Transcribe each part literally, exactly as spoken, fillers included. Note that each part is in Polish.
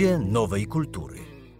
Ludzie nowej kultury.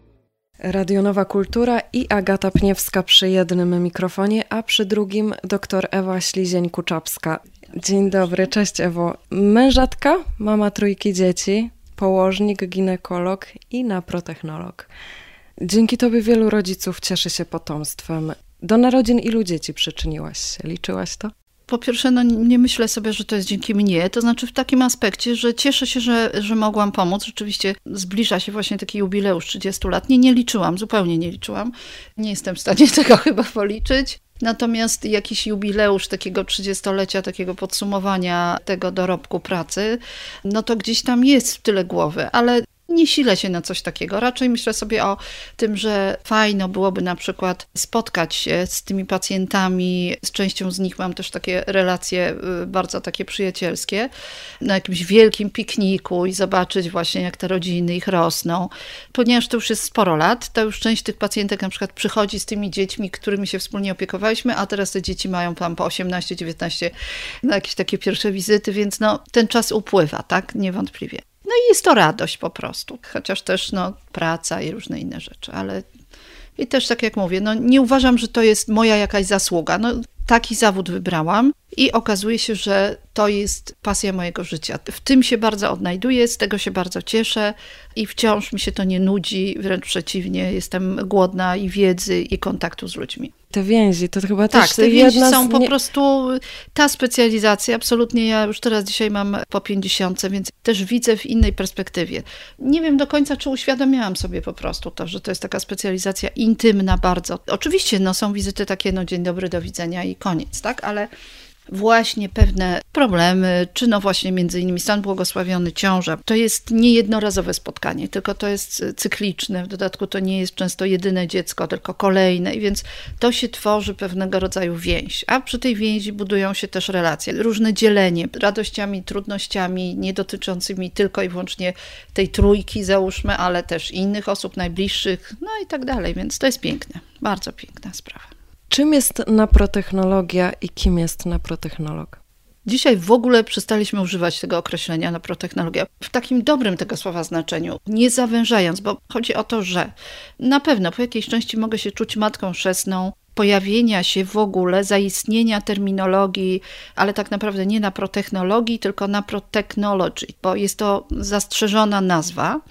Radio Nowa Kultura i Agata Pniewska przy jednym mikrofonie, a przy drugim dr Ewa Ślizień-Kuczapska. Dzień dobry, cześć Ewo. Mężatka, mama trójki dzieci, położnik, ginekolog i naprotechnolog. Dzięki tobie wielu rodziców cieszy się potomstwem. Do narodzin ilu dzieci przyczyniłaś się? Liczyłaś to? Po pierwsze, no nie myślę sobie, że to jest dzięki mnie, to znaczy w takim aspekcie, że cieszę się, że, że mogłam pomóc. Rzeczywiście zbliża się właśnie taki jubileusz trzydziestu lat. Nie, nie liczyłam, zupełnie nie liczyłam. Nie jestem w stanie tego chyba policzyć. Natomiast jakiś jubileusz takiego trzydziestolecia, takiego podsumowania tego dorobku pracy, no to gdzieś tam jest w tyle głowy, ale nie silę się na coś takiego. Raczej myślę sobie o tym, że fajno byłoby na przykład spotkać się z tymi pacjentami. Z częścią z nich mam też takie relacje bardzo takie przyjacielskie. Na jakimś wielkim pikniku i zobaczyć właśnie, jak te rodziny ich rosną. Ponieważ to już jest sporo lat, to już część tych pacjentek na przykład przychodzi z tymi dziećmi, którymi się wspólnie opiekowaliśmy, a teraz te dzieci mają tam po osiemnaście dziewiętnaście na jakieś takie pierwsze wizyty, więc no, ten czas upływa, tak? Niewątpliwie. No i jest to radość po prostu, chociaż też no, praca i różne inne rzeczy, ale i też tak jak mówię, no nie uważam, że to jest moja jakaś zasługa. No, taki zawód wybrałam i okazuje się, że to jest pasja mojego życia. W tym się bardzo odnajduję, z tego się bardzo cieszę i wciąż mi się to nie nudzi, wręcz przeciwnie, jestem głodna i wiedzy i kontaktu z ludźmi. Te więzi, to chyba tak, też te więzi jedna są z... po prostu, ta specjalizacja, absolutnie ja już teraz dzisiaj mam po pięćdziesiątce, więc też widzę w innej perspektywie. Nie wiem do końca, czy uświadomiałam sobie po prostu to, że to jest taka specjalizacja intymna bardzo. Oczywiście no, są wizyty takie, no dzień dobry, do widzenia i koniec, tak, ale właśnie pewne problemy, czy no właśnie między innymi stan błogosławiony, ciąża, to jest nie jednorazowe spotkanie, tylko to jest cykliczne, w dodatku to nie jest często jedyne dziecko, tylko kolejne, i więc to się tworzy pewnego rodzaju więź, a przy tej więzi budują się też relacje, różne dzielenie radościami, trudnościami, nie dotyczącymi tylko i wyłącznie tej trójki załóżmy, ale też innych osób najbliższych, no i tak dalej, więc to jest piękne, bardzo piękna sprawa. Czym jest naprotechnologia i kim jest naprotechnolog? Dzisiaj w ogóle przestaliśmy używać tego określenia naprotechnologia w takim dobrym tego słowa znaczeniu, nie zawężając, bo chodzi o to, że na pewno po jakiejś części mogę się czuć matką chrzestną, pojawienia się w ogóle, zaistnienia terminologii, ale tak naprawdę nie naprotechnologii, tylko naprotechnology, bo jest to zastrzeżona nazwa.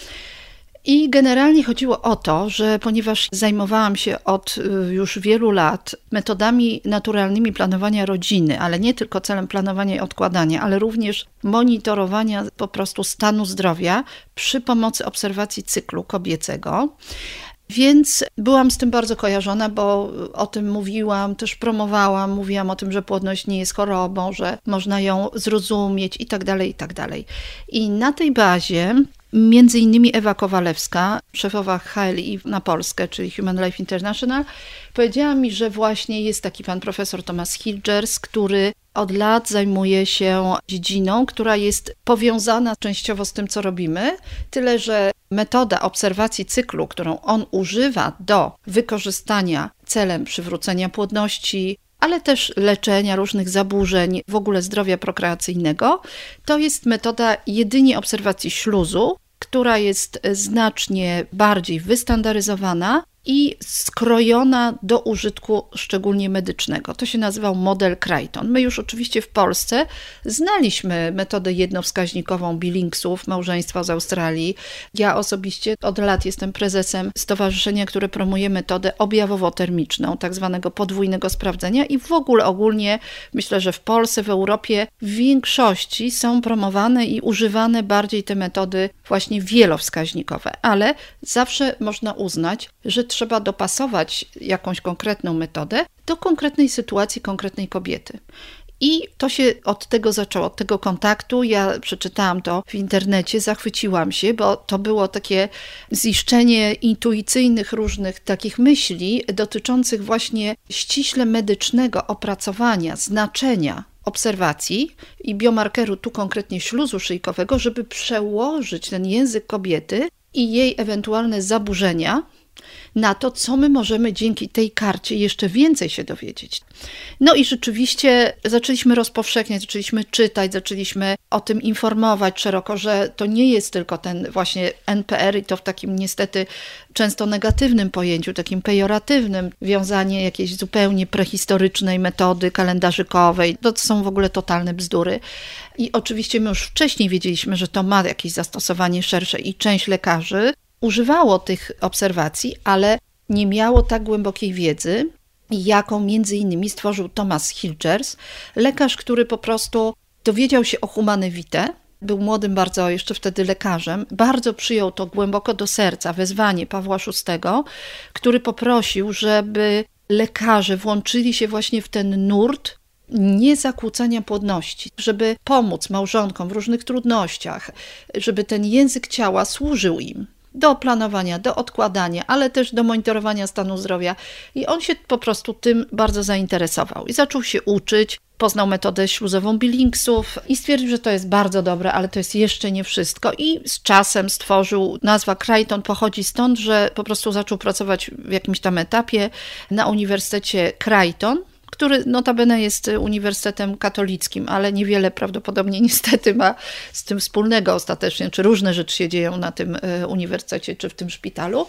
I generalnie chodziło o to, że ponieważ zajmowałam się od już wielu lat metodami naturalnymi planowania rodziny, ale nie tylko celem planowania i odkładania, ale również monitorowania po prostu stanu zdrowia przy pomocy obserwacji cyklu kobiecego, więc byłam z tym bardzo kojarzona, bo o tym mówiłam, też promowałam, mówiłam o tym, że płodność nie jest chorobą, że można ją zrozumieć i tak dalej, i tak dalej. I na tej bazie między innymi Ewa Kowalewska, szefowa H L I na Polskę, czyli Human Life International, powiedziała mi, że właśnie jest taki pan profesor Thomas Hilgers, który od lat zajmuje się dziedziną, która jest powiązana częściowo z tym, co robimy, tyle że metoda obserwacji cyklu, którą on używa do wykorzystania celem przywrócenia płodności, ale też leczenia różnych zaburzeń, w ogóle zdrowia prokreacyjnego, to jest metoda jedynie obserwacji śluzu, która jest znacznie bardziej wystandaryzowana i skrojona do użytku szczególnie medycznego. To się nazywał model Creighton. My już oczywiście w Polsce znaliśmy metodę jednowskaźnikową Billingsów, małżeństwa z Australii. Ja osobiście od lat jestem prezesem stowarzyszenia, które promuje metodę objawowo-termiczną, tak zwanego podwójnego sprawdzenia i w ogóle ogólnie myślę, że w Polsce, w Europie w większości są promowane i używane bardziej te metody właśnie wielowskaźnikowe, ale zawsze można uznać, że trzeba dopasować jakąś konkretną metodę do konkretnej sytuacji, konkretnej kobiety. I to się od tego zaczęło, od tego kontaktu. Ja przeczytałam to w internecie, zachwyciłam się, bo to było takie ziszczenie intuicyjnych różnych takich myśli dotyczących właśnie ściśle medycznego opracowania, znaczenia obserwacji i biomarkeru, tu konkretnie śluzu szyjkowego, żeby przełożyć ten język kobiety i jej ewentualne zaburzenia na to, co my możemy dzięki tej karcie jeszcze więcej się dowiedzieć. No i rzeczywiście zaczęliśmy rozpowszechniać, zaczęliśmy czytać, zaczęliśmy o tym informować szeroko, że to nie jest tylko ten właśnie N P R i to w takim niestety często negatywnym pojęciu, takim pejoratywnym, wiązanie jakiejś zupełnie prehistorycznej metody kalendarzykowej. To są w ogóle totalne bzdury. I oczywiście my już wcześniej wiedzieliśmy, że to ma jakieś zastosowanie szersze i część lekarzy używało tych obserwacji, ale nie miało tak głębokiej wiedzy, jaką między innymi stworzył Thomas Hilgers, lekarz, który po prostu dowiedział się o humane vitae, był młodym bardzo jeszcze wtedy lekarzem, bardzo przyjął to głęboko do serca, wezwanie Pawła szóstego, który poprosił, żeby lekarze włączyli się właśnie w ten nurt niezakłócania płodności, żeby pomóc małżonkom w różnych trudnościach, żeby ten język ciała służył im do planowania, do odkładania, ale też do monitorowania stanu zdrowia. I on się po prostu tym bardzo zainteresował i zaczął się uczyć, poznał metodę śluzową Billingsów i stwierdził, że to jest bardzo dobre, ale to jest jeszcze nie wszystko. I z czasem stworzył, nazwa Creighton pochodzi stąd, że po prostu zaczął pracować w jakimś tam etapie na Uniwersytecie Creighton, który notabene jest uniwersytetem katolickim, ale niewiele prawdopodobnie niestety ma z tym wspólnego ostatecznie, czy różne rzeczy się dzieją na tym uniwersytecie, czy w tym szpitalu.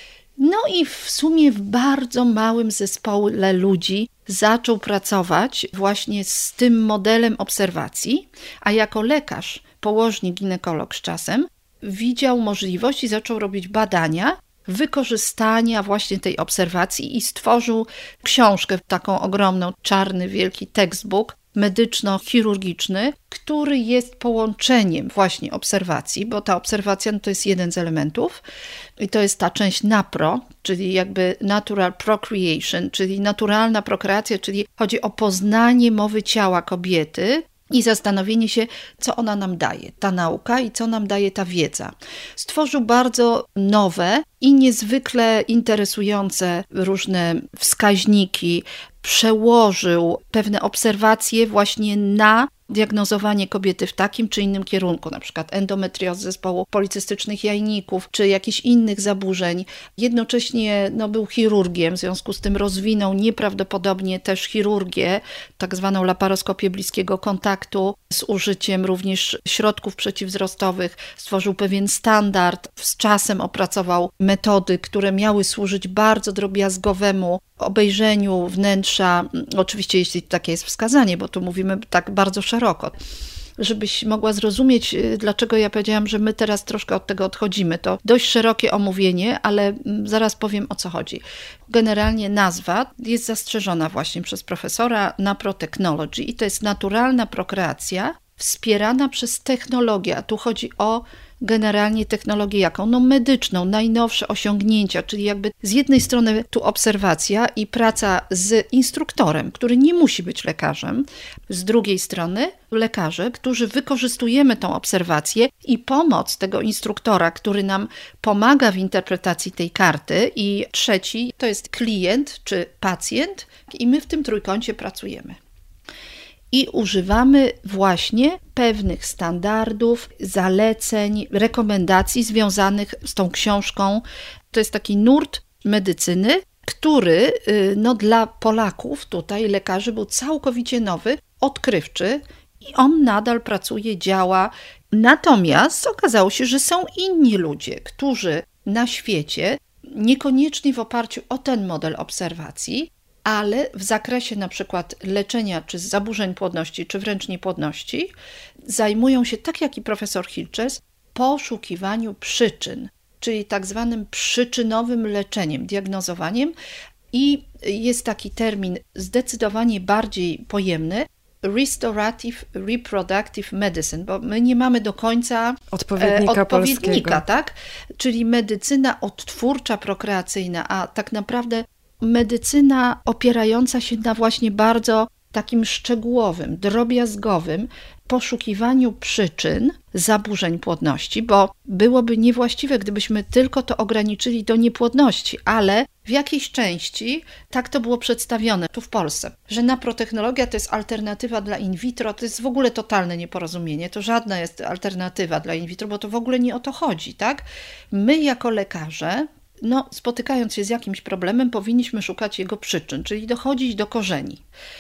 No i w sumie w bardzo małym zespole ludzi zaczął pracować właśnie z tym modelem obserwacji, a jako lekarz, położnik, ginekolog z czasem, widział możliwość i zaczął robić badania wykorzystania właśnie tej obserwacji i stworzył książkę, taką ogromną, czarny, wielki textbook medyczno-chirurgiczny, który jest połączeniem właśnie obserwacji, bo ta obserwacja no to jest jeden z elementów i to jest ta część napro, czyli jakby natural procreation, czyli naturalna prokreacja, czyli chodzi o poznanie mowy ciała kobiety i zastanowienie się, co ona nam daje, ta nauka i co nam daje ta wiedza. Stworzył bardzo nowe i niezwykle interesujące różne wskaźniki, przełożył pewne obserwacje właśnie na diagnozowanie kobiety w takim czy innym kierunku, na przykład endometriozy, zespołu policystycznych jajników, czy jakichś innych zaburzeń. Jednocześnie no, był chirurgiem, w związku z tym rozwinął nieprawdopodobnie też chirurgię, tak zwaną laparoskopię bliskiego kontaktu, z użyciem również środków przeciwwzrostowych. Stworzył pewien standard, z czasem opracował metody, które miały służyć bardzo drobiazgowemu obejrzeniu wnętrza, oczywiście jeśli takie jest wskazanie, bo tu mówimy tak bardzo szeroko, żebyś mogła zrozumieć, dlaczego ja powiedziałam, że my teraz troszkę od tego odchodzimy. To dość szerokie omówienie, ale zaraz powiem, o co chodzi. Generalnie nazwa jest zastrzeżona właśnie przez profesora Naprotechnology i to jest naturalna prokreacja wspierana przez technologię, a tu chodzi o generalnie technologię jaką? No medyczną, najnowsze osiągnięcia, czyli jakby z jednej strony tu obserwacja i praca z instruktorem, który nie musi być lekarzem, z drugiej strony lekarze, którzy wykorzystujemy tą obserwację i pomoc tego instruktora, który nam pomaga w interpretacji tej karty i trzeci to jest klient czy pacjent i my w tym trójkącie pracujemy. I używamy właśnie pewnych standardów, zaleceń, rekomendacji związanych z tą książką. To jest taki nurt medycyny, który no, dla Polaków, tutaj lekarzy, był całkowicie nowy, odkrywczy i on nadal pracuje, działa. Natomiast okazało się, że są inni ludzie, którzy na świecie, niekoniecznie w oparciu o ten model obserwacji, ale w zakresie na przykład leczenia czy zaburzeń płodności, czy wręcz niepłodności, zajmują się, tak jak i profesor Hilgers, poszukiwaniu przyczyn, czyli tak zwanym przyczynowym leczeniem, diagnozowaniem i jest taki termin zdecydowanie bardziej pojemny, Restorative Reproductive Medicine, bo my nie mamy do końca odpowiednika, e, odpowiednika polskiego. Tak? Czyli medycyna odtwórcza, prokreacyjna, a tak naprawdę medycyna opierająca się na właśnie bardzo takim szczegółowym, drobiazgowym poszukiwaniu przyczyn zaburzeń płodności, bo byłoby niewłaściwe, gdybyśmy tylko to ograniczyli do niepłodności, ale w jakiejś części tak to było przedstawione tu w Polsce, że naprotechnologia to jest alternatywa dla in vitro, to jest w ogóle totalne nieporozumienie, to żadna jest alternatywa dla in vitro, bo to w ogóle nie o to chodzi, tak? My jako lekarze no, spotykając się z jakimś problemem, powinniśmy szukać jego przyczyn, czyli dochodzić do korzeni.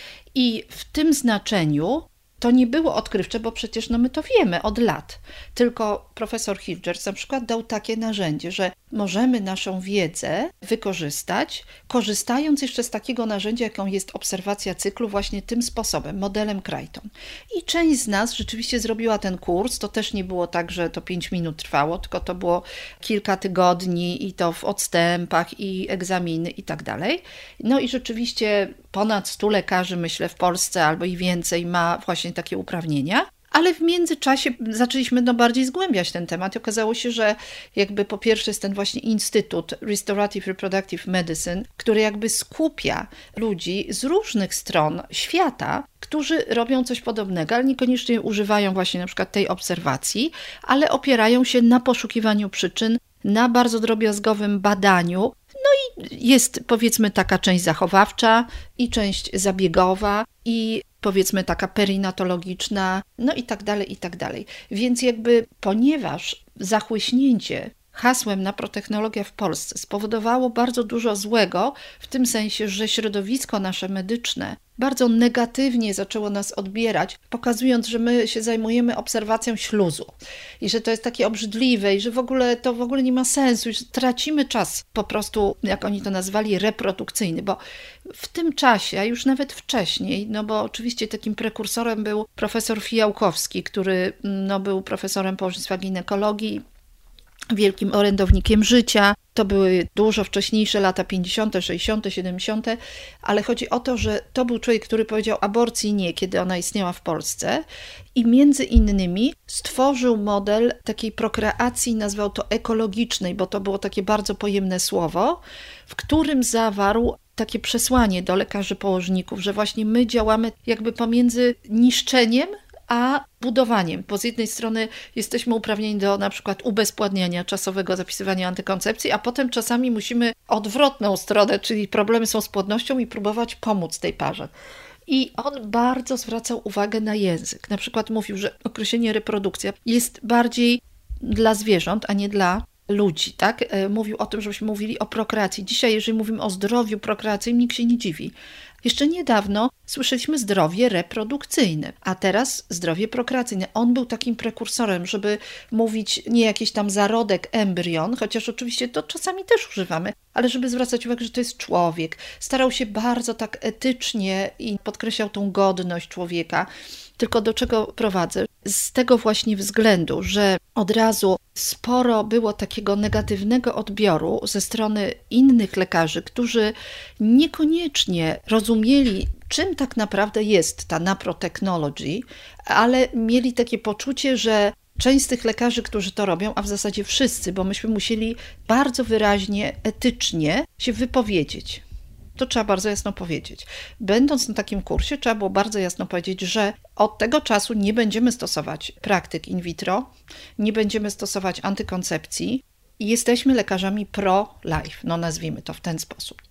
I w tym znaczeniu to nie było odkrywcze, bo przecież no my to wiemy od lat. Tylko profesor Hilgers na przykład dał takie narzędzie, że możemy naszą wiedzę wykorzystać, korzystając jeszcze z takiego narzędzia, jaką jest obserwacja cyklu właśnie tym sposobem, modelem Crichton. I część z nas rzeczywiście zrobiła ten kurs. To też nie było tak, że to pięć minut trwało, tylko to było kilka tygodni i to w odstępach i egzaminy i tak dalej. No i rzeczywiście ponad stu lekarzy, myślę, w Polsce albo i więcej ma właśnie takie uprawnienia. Ale w międzyczasie zaczęliśmy no bardziej zgłębiać ten temat i okazało się, że jakby po pierwsze jest ten właśnie Instytut Restorative Reproductive Medicine, który jakby skupia ludzi z różnych stron świata, którzy robią coś podobnego, ale niekoniecznie używają właśnie na przykład tej obserwacji, ale opierają się na poszukiwaniu przyczyn, na bardzo drobiazgowym badaniu. No i jest powiedzmy taka część zachowawcza i część zabiegowa i powiedzmy taka perinatologiczna, no i tak dalej, i tak dalej. Więc jakby ponieważ zachłyśnięcie hasłem naprotechnologia w Polsce spowodowało bardzo dużo złego, w tym sensie, że środowisko nasze medyczne bardzo negatywnie zaczęło nas odbierać, pokazując, że my się zajmujemy obserwacją śluzu i że to jest takie obrzydliwe i że w ogóle to w ogóle nie ma sensu, że tracimy czas po prostu, jak oni to nazwali, reprodukcyjny, bo w tym czasie, a już nawet wcześniej, no bo oczywiście takim prekursorem był profesor Fijałkowski, który no, był profesorem położnictwa ginekologii, wielkim orędownikiem życia. To były dużo wcześniejsze lata pięćdziesiąte, sześćdziesiąte, siedemdziesiąte, ale chodzi o to, że to był człowiek, który powiedział aborcji nie, kiedy ona istniała w Polsce i między innymi stworzył model takiej prokreacji, nazwał to ekologicznej, bo to było takie bardzo pojemne słowo, w którym zawarł takie przesłanie do lekarzy położników, że właśnie my działamy jakby pomiędzy niszczeniem a budowaniem, bo z jednej strony jesteśmy uprawnieni do na przykład ubezpładniania, czasowego zapisywania antykoncepcji, a potem czasami musimy odwrotną stronę, czyli problemy są z płodnością i próbować pomóc tej parze. I on bardzo zwracał uwagę na język. Na przykład mówił, że określenie reprodukcja jest bardziej dla zwierząt, a nie dla ludzi, tak? Mówił o tym, żebyśmy mówili o prokreacji. Dzisiaj, jeżeli mówimy o zdrowiu prokreacyjnym, nikt się nie dziwi. Jeszcze niedawno słyszeliśmy zdrowie reprodukcyjne, a teraz zdrowie prokreacyjne. On był takim prekursorem, żeby mówić nie jakiś tam zarodek, embrion, chociaż oczywiście to czasami też używamy, ale żeby zwracać uwagę, że to jest człowiek. Starał się bardzo tak etycznie i podkreślał tą godność człowieka. Tylko do czego prowadzę? Z tego właśnie względu, że od razu sporo było takiego negatywnego odbioru ze strony innych lekarzy, którzy niekoniecznie rozumieli, czym tak naprawdę jest ta naprotechnology, ale mieli takie poczucie, że część z tych lekarzy, którzy to robią, a w zasadzie wszyscy, bo myśmy musieli bardzo wyraźnie, etycznie się wypowiedzieć. To trzeba bardzo jasno powiedzieć. Będąc na takim kursie, trzeba było bardzo jasno powiedzieć, że od tego czasu nie będziemy stosować praktyk in vitro, nie będziemy stosować antykoncepcji i jesteśmy lekarzami pro-life, no nazwijmy to w ten sposób.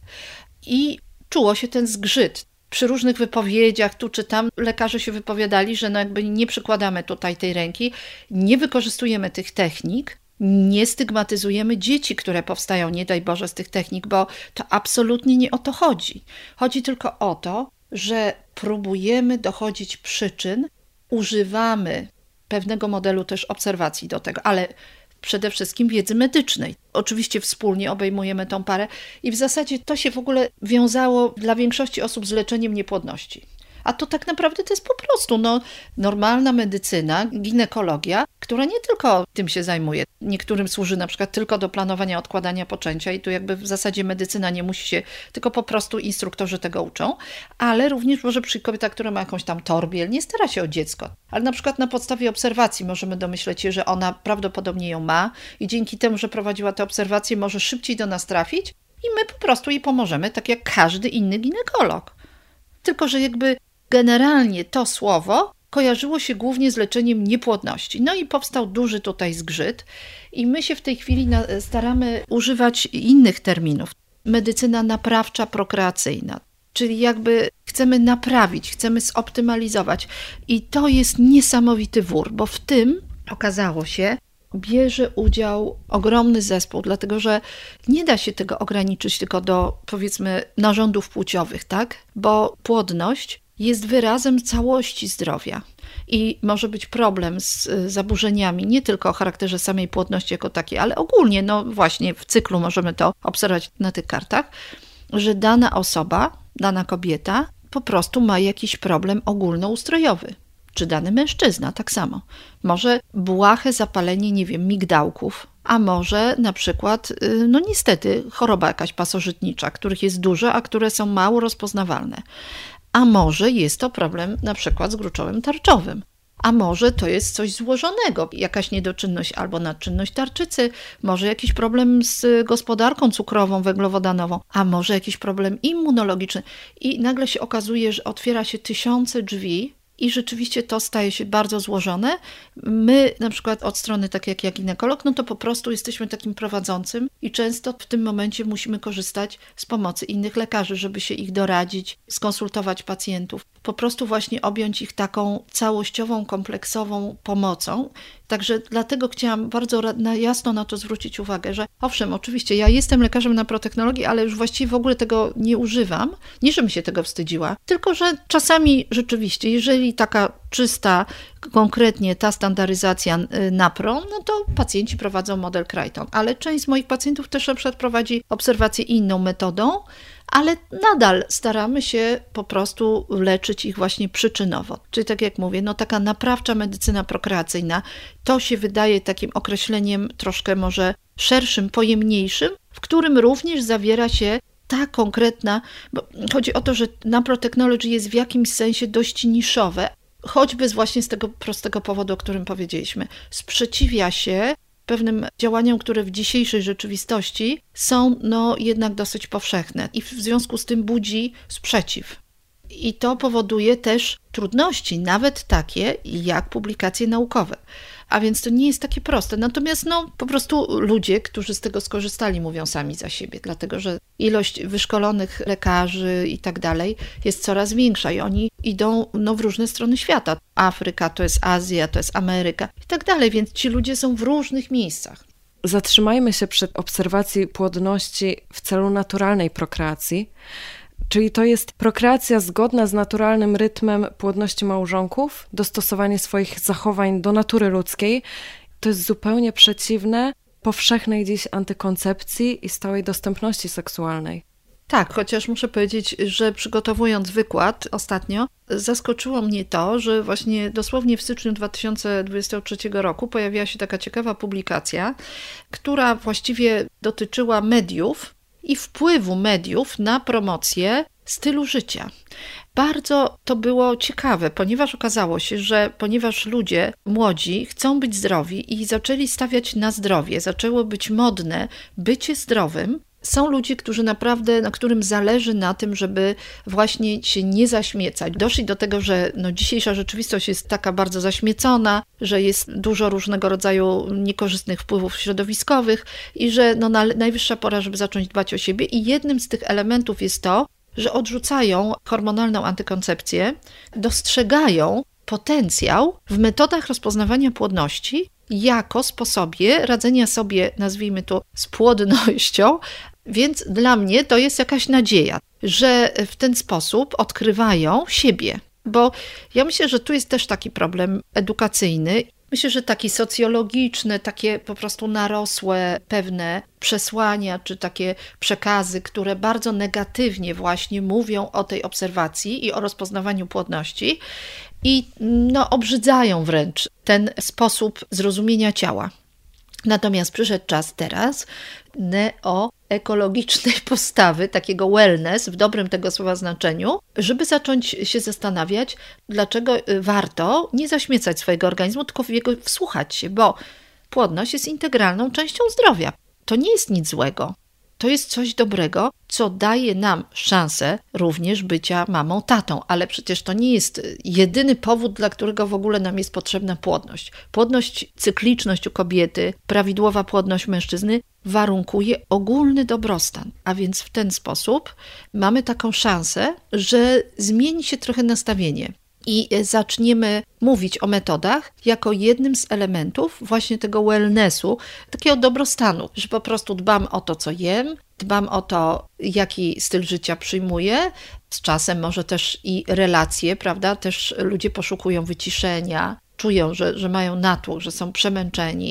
I czuło się ten zgrzyt. Przy różnych wypowiedziach, tu czy tam, lekarze się wypowiadali, że no jakby nie przykładamy tutaj tej ręki, nie wykorzystujemy tych technik, nie stygmatyzujemy dzieci, które powstają, nie daj Boże, z tych technik, bo to absolutnie nie o to chodzi. Chodzi tylko o to, że próbujemy dochodzić przyczyn, używamy pewnego modelu też obserwacji do tego, ale przede wszystkim wiedzy medycznej. Oczywiście wspólnie obejmujemy tą parę i w zasadzie to się w ogóle wiązało dla większości osób z leczeniem niepłodności. A to tak naprawdę to jest po prostu no, normalna medycyna, ginekologia, która nie tylko tym się zajmuje. Niektórym służy na przykład tylko do planowania odkładania poczęcia i tu jakby w zasadzie medycyna nie musi się, tylko po prostu instruktorzy tego uczą, ale również może przyjść kobieta, która ma jakąś tam torbiel, nie stara się o dziecko, ale na przykład na podstawie obserwacji możemy domyśleć się, że ona prawdopodobnie ją ma i dzięki temu, że prowadziła te obserwacje, może szybciej do nas trafić i my po prostu jej pomożemy, tak jak każdy inny ginekolog. Tylko, że jakby generalnie to słowo kojarzyło się głównie z leczeniem niepłodności. No i powstał duży tutaj zgrzyt i my się w tej chwili staramy używać innych terminów. Medycyna naprawcza, prokreacyjna, czyli jakby chcemy naprawić, chcemy zoptymalizować i to jest niesamowity wór, bo w tym okazało się, bierze udział ogromny zespół, dlatego że nie da się tego ograniczyć tylko do, powiedzmy, narządów płciowych, tak? Bo płodność jest wyrazem całości zdrowia i może być problem z zaburzeniami nie tylko o charakterze samej płodności jako takiej, ale ogólnie, no właśnie w cyklu możemy to obserwować na tych kartach, że dana osoba, dana kobieta po prostu ma jakiś problem ogólnoustrojowy. Czy dany mężczyzna tak samo. Może błahe zapalenie, nie wiem, migdałków, a może na przykład, no niestety, choroba jakaś pasożytnicza, których jest dużo, a które są mało rozpoznawalne. A może jest to problem na przykład z gruczołem tarczowym. A może to jest coś złożonego, jakaś niedoczynność albo nadczynność tarczycy, może jakiś problem z gospodarką cukrową, węglowodanową, a może jakiś problem immunologiczny. I nagle się okazuje, że otwiera się tysiące drzwi i rzeczywiście to staje się bardzo złożone. My na przykład od strony tak jak ja ginekolog, no to po prostu jesteśmy takim prowadzącym i często w tym momencie musimy korzystać z pomocy innych lekarzy, żeby się ich doradzić, skonsultować pacjentów, po prostu właśnie objąć ich taką całościową, kompleksową pomocą. Także dlatego chciałam bardzo jasno na to zwrócić uwagę, że owszem, oczywiście ja jestem lekarzem naprotechnologii, ale już właściwie w ogóle tego nie używam. Nie, żebym się tego wstydziła, tylko że czasami rzeczywiście, jeżeli taka czysta, konkretnie ta standaryzacja napro, no to pacjenci prowadzą model Crichton, ale część z moich pacjentów też na przykład prowadzi obserwację inną metodą, ale nadal staramy się po prostu leczyć ich właśnie przyczynowo. Czyli tak jak mówię, no taka naprawcza medycyna prokreacyjna, to się wydaje takim określeniem troszkę może szerszym, pojemniejszym, w którym również zawiera się ta konkretna, bo chodzi o to, że naprotechnology jest w jakimś sensie dość niszowe, choćby właśnie z tego prostego powodu, o którym powiedzieliśmy. Sprzeciwia się pewnym działaniom, które w dzisiejszej rzeczywistości są no jednak dosyć powszechne i w związku z tym budzi sprzeciw. I to powoduje też trudności, nawet takie jak publikacje naukowe. A więc to nie jest takie proste. Natomiast no, po prostu ludzie, którzy z tego skorzystali, mówią sami za siebie, dlatego że ilość wyszkolonych lekarzy i tak dalej jest coraz większa i oni idą no, w różne strony świata. Afryka, to jest Azja, to jest Ameryka i tak dalej, więc ci ludzie są w różnych miejscach. Zatrzymajmy się przy obserwacji płodności w celu naturalnej prokreacji. Czyli to jest prokreacja zgodna z naturalnym rytmem płodności małżonków, dostosowanie swoich zachowań do natury ludzkiej. To jest zupełnie przeciwne powszechnej dziś antykoncepcji i stałej dostępności seksualnej. Tak, chociaż muszę powiedzieć, że przygotowując wykład ostatnio, zaskoczyło mnie to, że właśnie dosłownie w styczniu dwa tysiące dwudziestego trzeciego roku pojawiła się taka ciekawa publikacja, która właściwie dotyczyła mediów, i wpływu mediów na promocję stylu życia. Bardzo to było ciekawe, ponieważ okazało się, że ponieważ ludzie młodzi chcą być zdrowi i zaczęli stawiać na zdrowie, zaczęło być modne bycie zdrowym, są ludzie, którzy naprawdę, na którym zależy na tym, żeby właśnie się nie zaśmiecać. Doszli do tego, że no, dzisiejsza rzeczywistość jest taka bardzo zaśmiecona, że jest dużo różnego rodzaju niekorzystnych wpływów środowiskowych i że no, na, najwyższa pora, żeby zacząć dbać o siebie. I jednym z tych elementów jest to, że odrzucają hormonalną antykoncepcję, dostrzegają potencjał w metodach rozpoznawania płodności jako sposobie radzenia sobie, nazwijmy to, z płodnością, więc dla mnie to jest jakaś nadzieja, że w ten sposób odkrywają siebie, bo ja myślę, że tu jest też taki problem edukacyjny. Myślę, że taki socjologiczny, takie po prostu narosłe pewne przesłania, czy takie przekazy, które bardzo negatywnie właśnie mówią o tej obserwacji i o rozpoznawaniu płodności i no, obrzydzają wręcz ten sposób zrozumienia ciała. Natomiast przyszedł czas teraz neoekologicznej postawy, takiego wellness w dobrym tego słowa znaczeniu, żeby zacząć się zastanawiać, dlaczego warto nie zaśmiecać swojego organizmu, tylko w jego wsłuchać się, bo płodność jest integralną częścią zdrowia. To nie jest nic złego. To jest coś dobrego, co daje nam szansę również bycia mamą, tatą, ale przecież to nie jest jedyny powód, dla którego w ogóle nam jest potrzebna płodność. Płodność, cykliczność u kobiety, prawidłowa płodność mężczyzny warunkuje ogólny dobrostan, a więc w ten sposób mamy taką szansę, że zmieni się trochę nastawienie. i zaczniemy mówić o metodach jako jednym z elementów właśnie tego wellnessu, takiego dobrostanu, że po prostu dbam o to, co jem, dbam o to, jaki styl życia przyjmuję, z czasem może też i relacje, prawda, też ludzie poszukują wyciszenia, czują, że, że mają natłok, że są przemęczeni,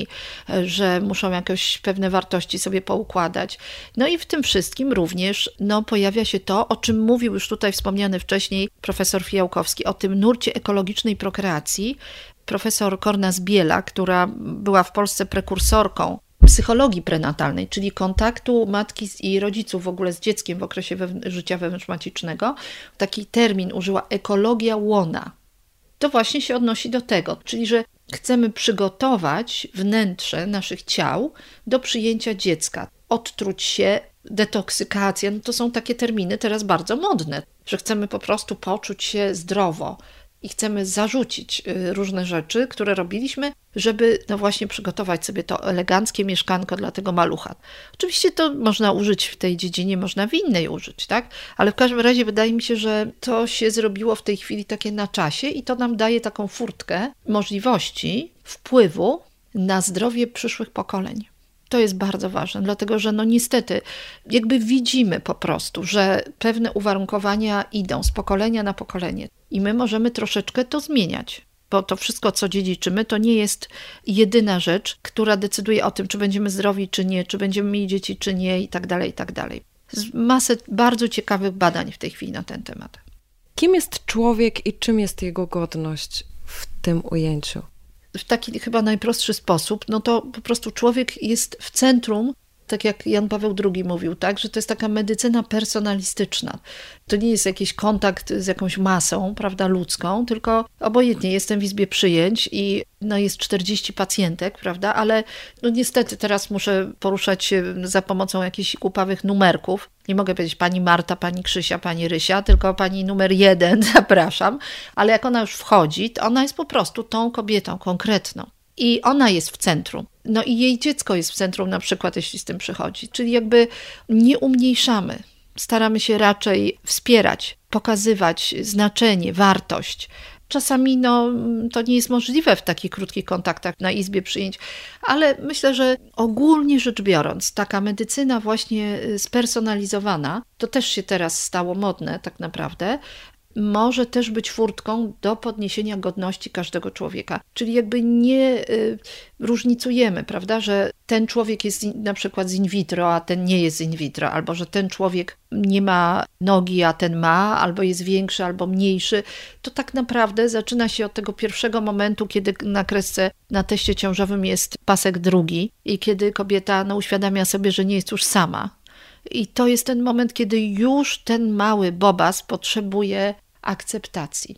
że muszą jakoś pewne wartości sobie poukładać. No i w tym wszystkim również no, pojawia się to, o czym mówił już tutaj wspomniany wcześniej profesor Fijałkowski, o tym nurcie ekologicznej prokreacji. Profesor Korna-Zbiela, która była w Polsce prekursorką psychologii prenatalnej, czyli kontaktu matki i rodziców w ogóle z dzieckiem w okresie wewn- życia wewnątrzmacicznego, taki termin użyła ekologia łona. To właśnie się odnosi do tego, czyli że chcemy przygotować wnętrze naszych ciał do przyjęcia dziecka. Odtruć się, detoksykacja, no to są takie terminy teraz bardzo modne, że chcemy po prostu poczuć się zdrowo i chcemy zarzucić różne rzeczy, które robiliśmy, żeby no właśnie przygotować sobie to eleganckie mieszkanko dla tego malucha. Oczywiście to można użyć w tej dziedzinie, można w innej użyć, tak? Ale w każdym razie wydaje mi się, że to się zrobiło w tej chwili takie na czasie i to nam daje taką furtkę możliwości wpływu na zdrowie przyszłych pokoleń. To jest bardzo ważne, dlatego że no niestety jakby widzimy po prostu, że pewne uwarunkowania idą z pokolenia na pokolenie i my możemy troszeczkę to zmieniać, bo to wszystko, co dziedziczymy, to nie jest jedyna rzecz, która decyduje o tym, czy będziemy zdrowi, czy nie, czy będziemy mieli dzieci, czy nie i tak dalej, i tak dalej. Jest masę bardzo ciekawych badań w tej chwili na ten temat. Kim jest człowiek i czym jest jego godność w tym ujęciu? W taki chyba najprostszy sposób, no to po prostu człowiek jest w centrum, tak jak Jan Paweł drugi mówił, tak, że to jest taka medycyna personalistyczna. To nie jest jakiś kontakt z jakąś masą, prawda, ludzką, tylko obojętnie jestem w izbie przyjęć i no jest czterdzieści pacjentek, prawda, ale no niestety teraz muszę poruszać się za pomocą jakichś głupawych numerków. Nie mogę powiedzieć pani Marta, pani Krzysia, pani Rysia, tylko pani numer jeden, zapraszam. Ale jak ona już wchodzi, to ona jest po prostu tą kobietą konkretną. I ona jest w centrum. No i jej dziecko jest w centrum na przykład, jeśli z tym przychodzi. Czyli jakby nie umniejszamy. Staramy się raczej wspierać, pokazywać znaczenie, wartość. Czasami no, to nie jest możliwe w takich krótkich kontaktach na izbie przyjęć, ale myślę, że ogólnie rzecz biorąc, taka medycyna właśnie spersonalizowana, to też się teraz stało modne tak naprawdę, może też być furtką do podniesienia godności każdego człowieka. Czyli jakby nie y, różnicujemy, prawda, że ten człowiek jest in, na przykład z in vitro, a ten nie jest z in vitro, albo że ten człowiek nie ma nogi, a ten ma, albo jest większy, albo mniejszy. To tak naprawdę zaczyna się od tego pierwszego momentu, kiedy na kresce, na teście ciążowym jest pasek drugi i kiedy kobieta no, uświadamia sobie, że nie jest już sama. I to jest ten moment, kiedy już ten mały bobas potrzebuje akceptacji.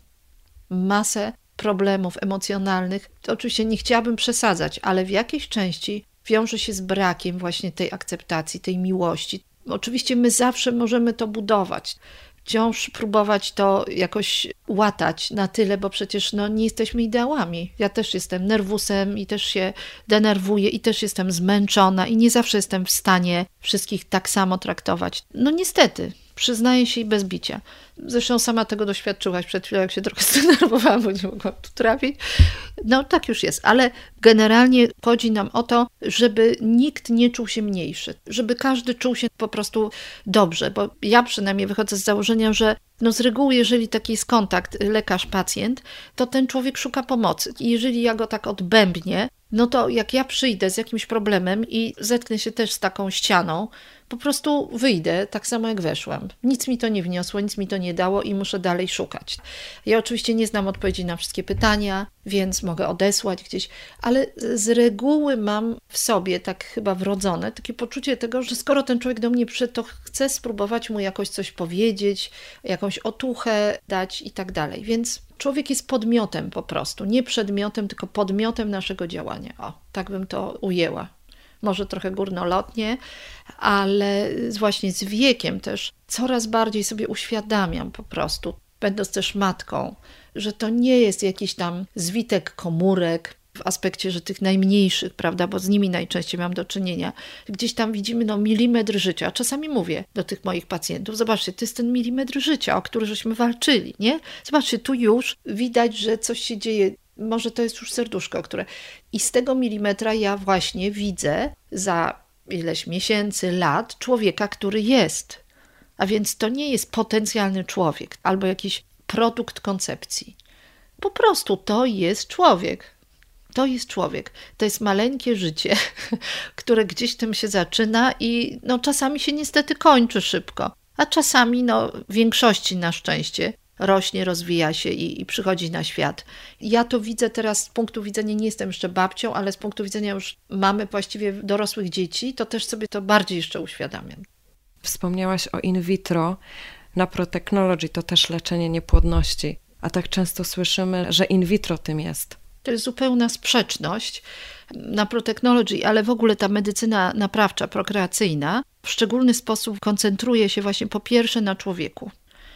Masę problemów emocjonalnych, to oczywiście nie chciałabym przesadzać, ale w jakiejś części wiąże się z brakiem właśnie tej akceptacji, tej miłości. Oczywiście my zawsze możemy to budować, wciąż próbować to jakoś łatać na tyle, bo przecież no, nie jesteśmy ideałami. Ja też jestem nerwusem i też się denerwuję i też jestem zmęczona i nie zawsze jestem w stanie wszystkich tak samo traktować. No niestety, przyznaję się i bez bicia. Zresztą sama tego doświadczyłaś przed chwilą, jak się trochę zdenerwowałam, bo nie mogłam tu trafić. No tak już jest, ale generalnie chodzi nam o to, żeby nikt nie czuł się mniejszy, żeby każdy czuł się po prostu dobrze, bo ja przynajmniej wychodzę z założenia, że no z reguły, jeżeli taki jest kontakt lekarz-pacjent, to ten człowiek szuka pomocy. I jeżeli ja go tak odbębnię, no to jak ja przyjdę z jakimś problemem i zetknę się też z taką ścianą, po prostu wyjdę tak samo jak weszłam. Nic mi to nie wniosło, nic mi to nie dało i muszę dalej szukać. Ja oczywiście nie znam odpowiedzi na wszystkie pytania, więc mogę odesłać gdzieś, ale z reguły mam w sobie tak chyba wrodzone takie poczucie tego, że skoro ten człowiek do mnie przyszedł, to chcę spróbować mu jakoś coś powiedzieć, jakąś otuchę dać i tak dalej. Więc człowiek jest podmiotem po prostu, nie przedmiotem, tylko podmiotem naszego działania. O, tak bym to ujęła. Może trochę górnolotnie, ale właśnie z wiekiem też coraz bardziej sobie uświadamiam po prostu, będąc też matką, że to nie jest jakiś tam zwitek komórek, w aspekcie, że tych najmniejszych, prawda, bo z nimi najczęściej mam do czynienia. Gdzieś tam widzimy no, milimetr życia, a czasami mówię do tych moich pacjentów, zobaczcie, to jest ten milimetr życia, o który żeśmy walczyli, nie? Zobaczcie, tu już widać, że coś się dzieje, może to jest już serduszko, które... I z tego milimetra ja właśnie widzę za ileś miesięcy, lat człowieka, który jest. A więc to nie jest potencjalny człowiek albo jakiś produkt koncepcji. Po prostu to jest człowiek. To jest człowiek. To jest maleńkie życie, które gdzieś tam się zaczyna i no, czasami się niestety kończy szybko, a czasami, no, w większości na szczęście, rośnie, rozwija się i, i przychodzi na świat. Ja to widzę teraz z punktu widzenia, nie jestem jeszcze babcią, ale z punktu widzenia już mamy właściwie dorosłych dzieci, to też sobie to bardziej jeszcze uświadamiam. Wspomniałaś o in vitro. Naprotechnology to też leczenie niepłodności, a tak często słyszymy, że in vitro tym jest. To jest zupełna sprzeczność. Naprotechnology, ale w ogóle ta medycyna naprawcza, prokreacyjna w szczególny sposób koncentruje się właśnie po pierwsze na człowieku.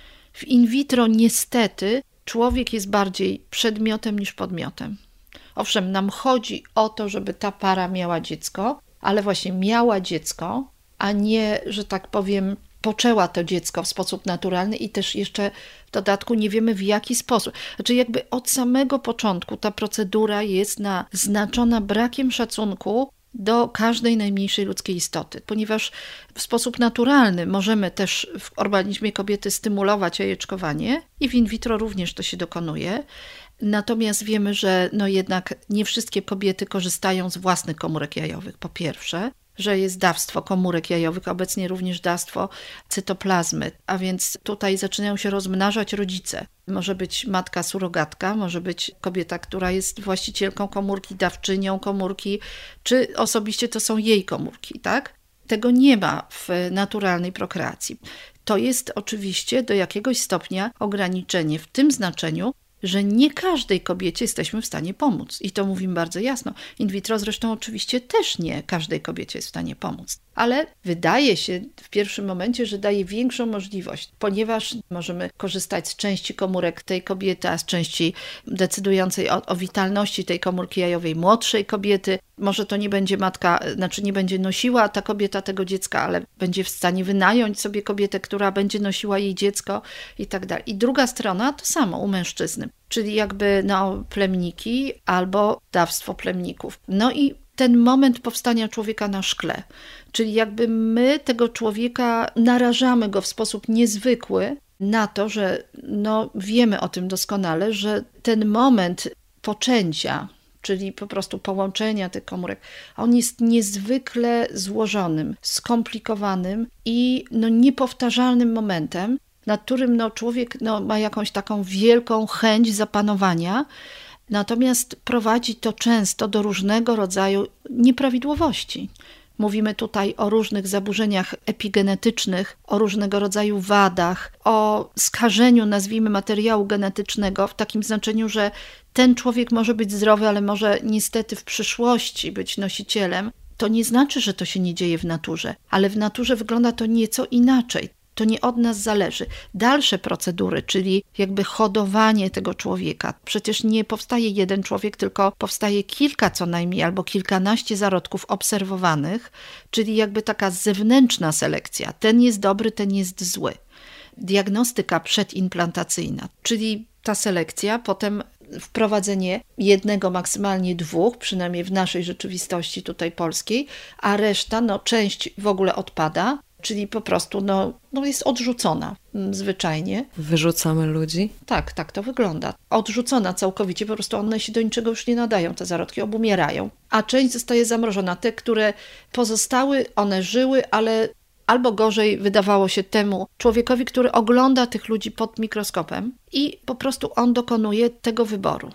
W in vitro niestety człowiek jest bardziej przedmiotem niż podmiotem. Owszem, nam chodzi o to, żeby ta para miała dziecko, ale właśnie miała dziecko, a nie, że tak powiem, poczęła to dziecko w sposób naturalny i też jeszcze w dodatku nie wiemy w jaki sposób. Znaczy jakby od samego początku ta procedura jest naznaczona brakiem szacunku do każdej najmniejszej ludzkiej istoty, ponieważ w sposób naturalny możemy też w organizmie kobiety stymulować jajeczkowanie i w in vitro również to się dokonuje. Natomiast wiemy, że no jednak nie wszystkie kobiety korzystają z własnych komórek jajowych, po pierwsze, że jest dawstwo komórek jajowych, obecnie również dawstwo cytoplazmy, a więc tutaj zaczynają się rozmnażać rodzice. Może być matka surogatka, może być kobieta, która jest właścicielką komórki, dawczynią komórki, czy osobiście to są jej komórki, tak? Tego nie ma w naturalnej prokreacji. To jest oczywiście do jakiegoś stopnia ograniczenie w tym znaczeniu, że nie każdej kobiecie jesteśmy w stanie pomóc. I to mówimy bardzo jasno. In vitro zresztą oczywiście też nie każdej kobiecie jest w stanie pomóc. Ale wydaje się w pierwszym momencie, że daje większą możliwość, ponieważ możemy korzystać z części komórek tej kobiety, a z części decydującej o, o witalności tej komórki jajowej młodszej kobiety. Może to nie będzie matka, znaczy nie będzie nosiła ta kobieta tego dziecka, ale będzie w stanie wynająć sobie kobietę, która będzie nosiła jej dziecko i tak dalej. I druga strona to samo u mężczyzny, czyli jakby no, plemniki albo dawstwo plemników. No i ten moment powstania człowieka na szkle, czyli jakby my tego człowieka narażamy go w sposób niezwykły na to, że no, wiemy o tym doskonale, że ten moment poczęcia, czyli po prostu połączenia tych komórek, on jest niezwykle złożonym, skomplikowanym i no, niepowtarzalnym momentem, nad którym no, człowiek no, ma jakąś taką wielką chęć zapanowania, natomiast prowadzi to często do różnego rodzaju nieprawidłowości. Mówimy tutaj o różnych zaburzeniach epigenetycznych, o różnego rodzaju wadach, o skażeniu, nazwijmy, materiału genetycznego w takim znaczeniu, że ten człowiek może być zdrowy, ale może niestety w przyszłości być nosicielem. To nie znaczy, że to się nie dzieje w naturze, ale w naturze wygląda to nieco inaczej. To nie od nas zależy. Dalsze procedury, czyli jakby hodowanie tego człowieka. Przecież nie powstaje jeden człowiek, tylko powstaje kilka co najmniej albo kilkanaście zarodków obserwowanych, czyli jakby taka zewnętrzna selekcja. Ten jest dobry, ten jest zły. Diagnostyka przedimplantacyjna, czyli ta selekcja, potem wprowadzenie jednego, maksymalnie dwóch, przynajmniej w naszej rzeczywistości tutaj polskiej, a reszta, no część w ogóle odpada, czyli po prostu no, no jest odrzucona zwyczajnie. Wyrzucamy ludzi? Tak, tak to wygląda. Odrzucona całkowicie, po prostu one się do niczego już nie nadają, te zarodki obumierają. A część zostaje zamrożona. Te, które pozostały, one żyły, ale albo gorzej wydawało się temu człowiekowi, który ogląda tych ludzi pod mikroskopem i po prostu on dokonuje tego wyboru.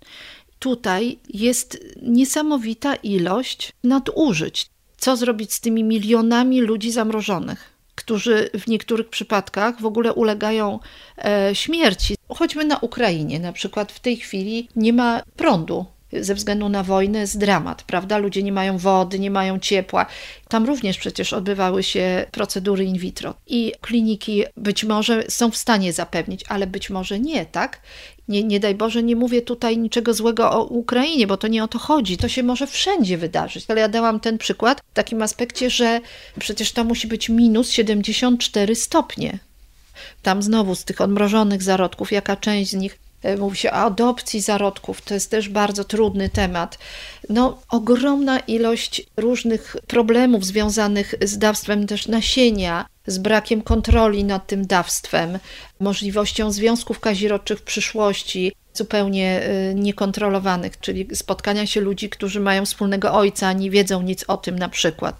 Tutaj jest niesamowita ilość nadużyć. Co zrobić z tymi milionami ludzi zamrożonych, którzy w niektórych przypadkach w ogóle ulegają e, śmierci. Choćby na Ukrainie na przykład w tej chwili nie ma prądu ze względu na wojnę jest dramat, prawda? Ludzie nie mają wody, nie mają ciepła. Tam również przecież odbywały się procedury in vitro i kliniki być może są w stanie zapewnić, ale być może nie, tak? Nie, nie daj Boże, nie mówię tutaj niczego złego o Ukrainie, bo to nie o to chodzi. To się może wszędzie wydarzyć. Ale ja dałam ten przykład w takim aspekcie, że przecież to musi być minus siedemdziesiąt cztery stopnie. Tam znowu z tych odmrożonych zarodków, jaka część z nich, mówi się o adopcji zarodków, to jest też bardzo trudny temat. No, ogromna ilość różnych problemów związanych z dawstwem też nasienia, z brakiem kontroli nad tym dawstwem, możliwością związków kazirodczych w przyszłości, zupełnie niekontrolowanych, czyli spotkania się ludzi, którzy mają wspólnego ojca, nie wiedzą nic o tym na przykład.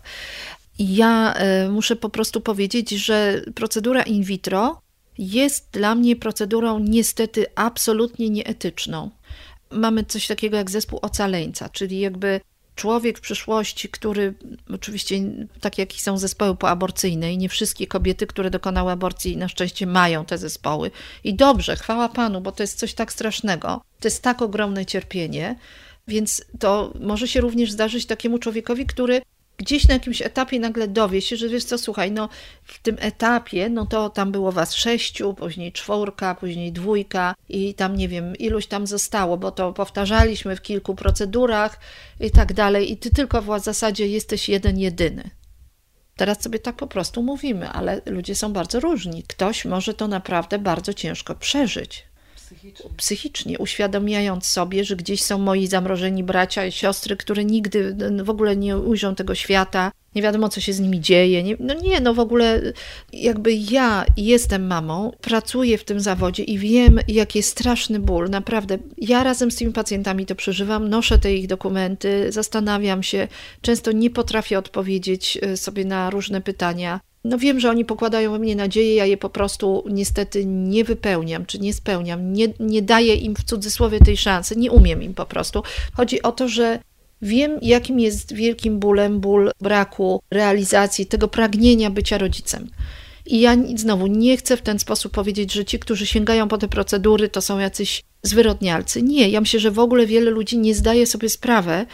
I ja muszę po prostu powiedzieć, że procedura in vitro jest dla mnie procedurą niestety absolutnie nieetyczną. Mamy coś takiego jak zespół ocaleńca, czyli jakby człowiek w przyszłości, który oczywiście tak jak są zespoły poaborcyjne i nie wszystkie kobiety, które dokonały aborcji na szczęście mają te zespoły. I dobrze, chwała Panu, bo to jest coś tak strasznego. To jest tak ogromne cierpienie, więc to może się również zdarzyć takiemu człowiekowi, który gdzieś na jakimś etapie nagle dowie się, że wiesz co, słuchaj, no w tym etapie, no to tam było was sześciu, później czwórka, później dwójka i tam nie wiem, iluś tam zostało, bo to powtarzaliśmy w kilku procedurach i tak dalej i ty tylko w zasadzie jesteś jeden, jedyny. Teraz sobie tak po prostu mówimy, ale ludzie są bardzo różni. Ktoś może to naprawdę bardzo ciężko przeżyć. Psychicznie. Psychicznie, uświadamiając sobie, że gdzieś są moi zamrożeni bracia i siostry, które nigdy w ogóle nie ujrzą tego świata, nie wiadomo, co się z nimi dzieje. Nie, no nie, no w ogóle jakby ja jestem mamą, pracuję w tym zawodzie i wiem, jaki jest straszny ból, naprawdę. Ja razem z tymi pacjentami to przeżywam, noszę te ich dokumenty, zastanawiam się, często nie potrafię odpowiedzieć sobie na różne pytania. No wiem, że oni pokładają we mnie nadzieję, ja je po prostu niestety nie wypełniam, czy nie spełniam, nie, nie daję im w cudzysłowie tej szansy, nie umiem im po prostu. Chodzi o to, że wiem, jakim jest wielkim bólem ból braku realizacji, tego pragnienia bycia rodzicem. I ja znowu nie chcę w ten sposób powiedzieć, że ci, którzy sięgają po te procedury, to są jacyś zwyrodnialcy. Nie, ja myślę, że w ogóle wiele ludzi nie zdaje sobie sprawy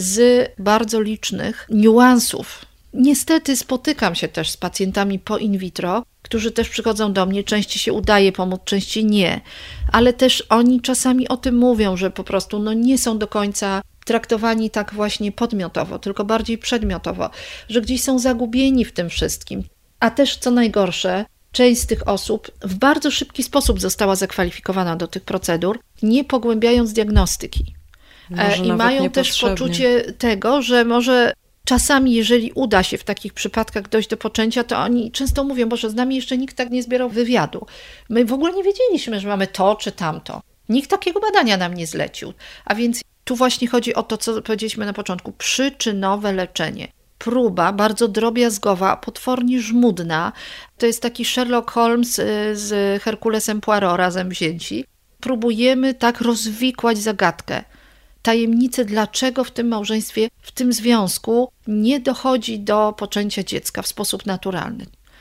z bardzo licznych niuansów. Niestety spotykam się też z pacjentami po in vitro, którzy też przychodzą do mnie, częściej się udaje pomóc, częściej nie, ale też oni czasami o tym mówią, że po prostu no, nie są do końca traktowani tak właśnie podmiotowo, tylko bardziej przedmiotowo, że gdzieś są zagubieni w tym wszystkim. A też co najgorsze, część z tych osób w bardzo szybki sposób została zakwalifikowana do tych procedur, nie pogłębiając diagnostyki. Może I mają też poczucie tego, że może czasami, jeżeli uda się w takich przypadkach dojść do poczęcia, to oni często mówią, Boże, z nami jeszcze nikt tak nie zbierał wywiadu. My w ogóle nie wiedzieliśmy, że mamy to czy tamto. Nikt takiego badania nam nie zlecił. A więc tu właśnie chodzi o to, co powiedzieliśmy na początku. Przyczynowe leczenie. Próba bardzo drobiazgowa, potwornie żmudna. To jest taki Sherlock Holmes z Herkulesem Poirot razem wzięci. Próbujemy tak rozwikłać zagadkę. Tajemnicę, dlaczego w tym małżeństwie, w tym związku nie dochodzi do poczęcia dziecka w sposób naturalny.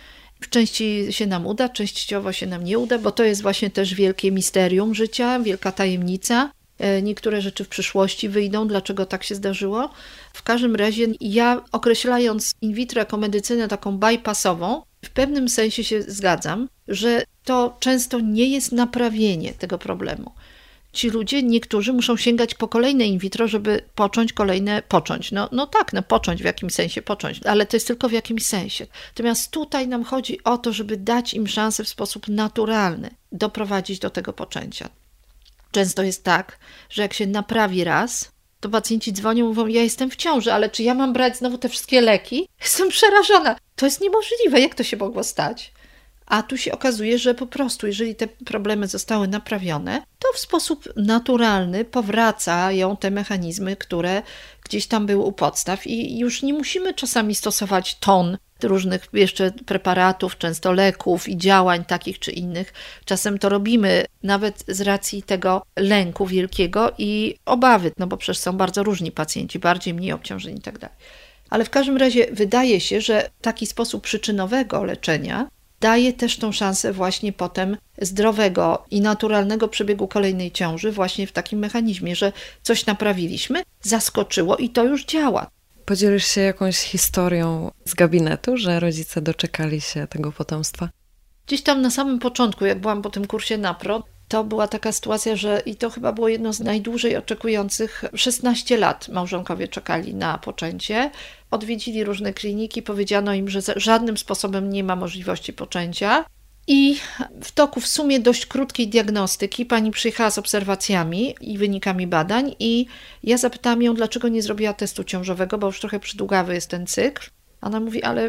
Częściej się nam uda, częściowo się nam nie uda, bo to jest właśnie też wielkie misterium życia, wielka tajemnica. Niektóre rzeczy w przyszłości wyjdą, dlaczego tak się zdarzyło. W każdym razie ja, określając in vitro jako medycynę taką bypassową, w pewnym sensie się zgadzam, że to często nie jest naprawienie tego problemu. Ci ludzie, niektórzy muszą sięgać po kolejne in vitro, żeby począć kolejne, począć. No, no tak, no począć w jakimś sensie, począć, ale to jest tylko w jakimś sensie. Natomiast tutaj nam chodzi o to, żeby dać im szansę w sposób naturalny doprowadzić do tego poczęcia. Często jest tak, że jak się naprawi raz, to pacjenci dzwonią i mówią, ja jestem w ciąży, ale czy ja mam brać znowu te wszystkie leki? Jestem przerażona. To jest niemożliwe. Jak to się mogło stać? A tu się okazuje, że po prostu, jeżeli te problemy zostały naprawione, to w sposób naturalny powracają te mechanizmy, które gdzieś tam były u podstaw i już nie musimy czasami stosować ton różnych jeszcze preparatów, często leków i działań takich czy innych. Czasem to robimy nawet z racji tego lęku wielkiego i obawy, no bo przecież są bardzo różni pacjenci, bardziej, mniej obciążeni i tak dalej. Ale w każdym razie wydaje się, że taki sposób przyczynowego leczenia daje też tą szansę właśnie potem zdrowego i naturalnego przebiegu kolejnej ciąży właśnie w takim mechanizmie, że coś naprawiliśmy, zaskoczyło i to już działa. Podzielisz się jakąś historią z gabinetu, że rodzice doczekali się tego potomstwa? Gdzieś tam na samym początku, jak byłam po tym kursie NAPRO, to była taka sytuacja, że i to chyba było jedno z najdłużej oczekujących, szesnaście lat małżonkowie czekali na poczęcie. Odwiedzili różne kliniki, powiedziano im, że żadnym sposobem nie ma możliwości poczęcia. I w toku w sumie dość krótkiej diagnostyki pani przyjechała z obserwacjami i wynikami badań i ja zapytałam ją, dlaczego nie zrobiła testu ciążowego, bo już trochę przydługawy jest ten cykl. Ona mówi, ale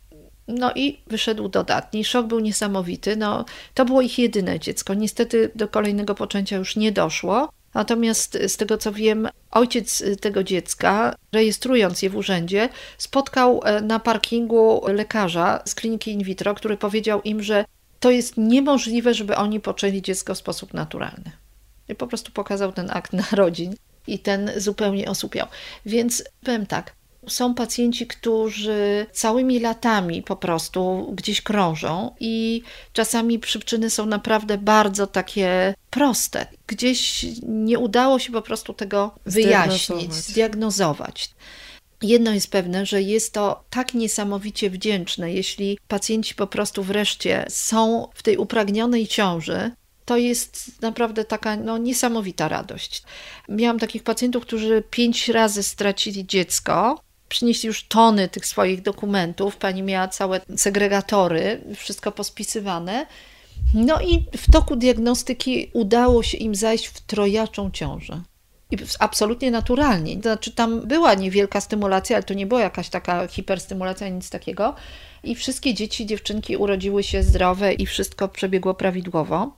no i wyszedł dodatni. Szok był niesamowity. No, to było ich jedyne dziecko. Niestety do kolejnego poczęcia już nie doszło. Natomiast z tego co wiem, ojciec tego dziecka, rejestrując je w urzędzie, spotkał na parkingu lekarza z kliniki in vitro, który powiedział im, że to jest niemożliwe, żeby oni poczęli dziecko w sposób naturalny. I po prostu pokazał ten akt narodzin i ten zupełnie osłupiał. Więc powiem tak, są pacjenci, którzy całymi latami po prostu gdzieś krążą i czasami przyczyny są naprawdę bardzo takie proste. Gdzieś nie udało się po prostu tego wyjaśnić, zdiagnozować. Jedno jest pewne, że jest to tak niesamowicie wdzięczne, jeśli pacjenci po prostu wreszcie są w tej upragnionej ciąży. To jest naprawdę taka no, niesamowita radość. Miałam takich pacjentów, którzy pięć razy stracili dziecko, przynieśli już tony tych swoich dokumentów, pani miała całe segregatory, wszystko pospisywane. No i w toku diagnostyki udało się im zajść w trojaczą ciążę. I absolutnie naturalnie. To znaczy tam była niewielka stymulacja, ale to nie była jakaś taka hiperstymulacja, nic takiego. I wszystkie dzieci, dziewczynki urodziły się zdrowe i wszystko przebiegło prawidłowo.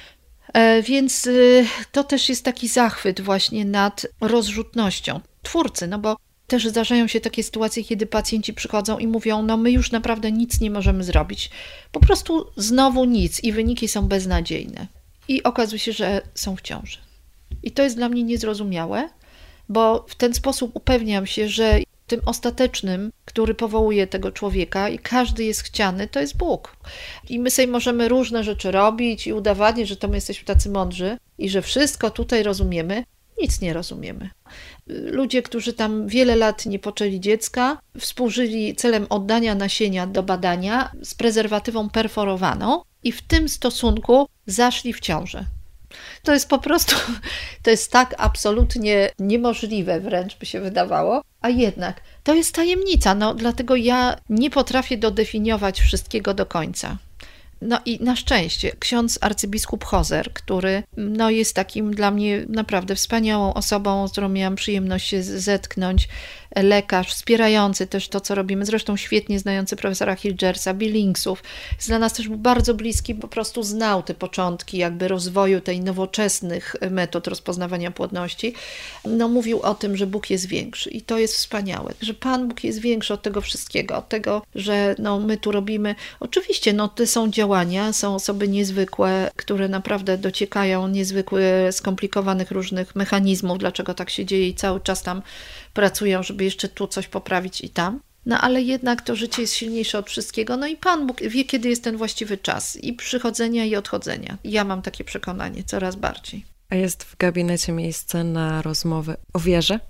Więc to też jest taki zachwyt właśnie nad rozrzutnością twórcy, no bo też zdarzają się takie sytuacje, kiedy pacjenci przychodzą i mówią, no my już naprawdę nic nie możemy zrobić. Po prostu znowu nic i wyniki są beznadziejne. I okazuje się, że są w ciąży. I to jest dla mnie niezrozumiałe, bo w ten sposób upewniam się, że tym ostatecznym, który powołuje tego człowieka i każdy jest chciany, to jest Bóg. I my sobie możemy różne rzeczy robić i udowadniać, że to my jesteśmy tacy mądrzy i że wszystko tutaj rozumiemy. Nic nie rozumiemy. Ludzie, którzy tam wiele lat nie poczęli dziecka, współżyli celem oddania nasienia do badania z prezerwatywą perforowaną i w tym stosunku zaszli w ciążę. To jest po prostu, to jest tak absolutnie niemożliwe wręcz by się wydawało, a jednak to jest tajemnica, no dlatego ja nie potrafię dodefiniować wszystkiego do końca. No i na szczęście ksiądz arcybiskup Hozer, który no, jest takim dla mnie naprawdę wspaniałą osobą, z którą miałam przyjemność się zetknąć, lekarz wspierający też to, co robimy, zresztą świetnie znający profesora Hilgersa, Billingsów, jest dla nas też bardzo bliski, po prostu znał te początki jakby rozwoju tej nowoczesnych metod rozpoznawania płodności. No mówił o tym, że Bóg jest większy i to jest wspaniałe, że Pan Bóg jest większy od tego wszystkiego, od tego, że no, my tu robimy, oczywiście no, to są działania, są osoby niezwykłe, które naprawdę dociekają niezwykłych, skomplikowanych różnych mechanizmów, dlaczego tak się dzieje i cały czas tam pracują, żeby jeszcze tu coś poprawić i tam. No ale jednak to życie jest silniejsze od wszystkiego. No i Pan Bóg wie, kiedy jest ten właściwy czas i przychodzenia i odchodzenia. Ja mam takie przekonanie coraz bardziej. A jest w gabinecie miejsce na rozmowy o wierze?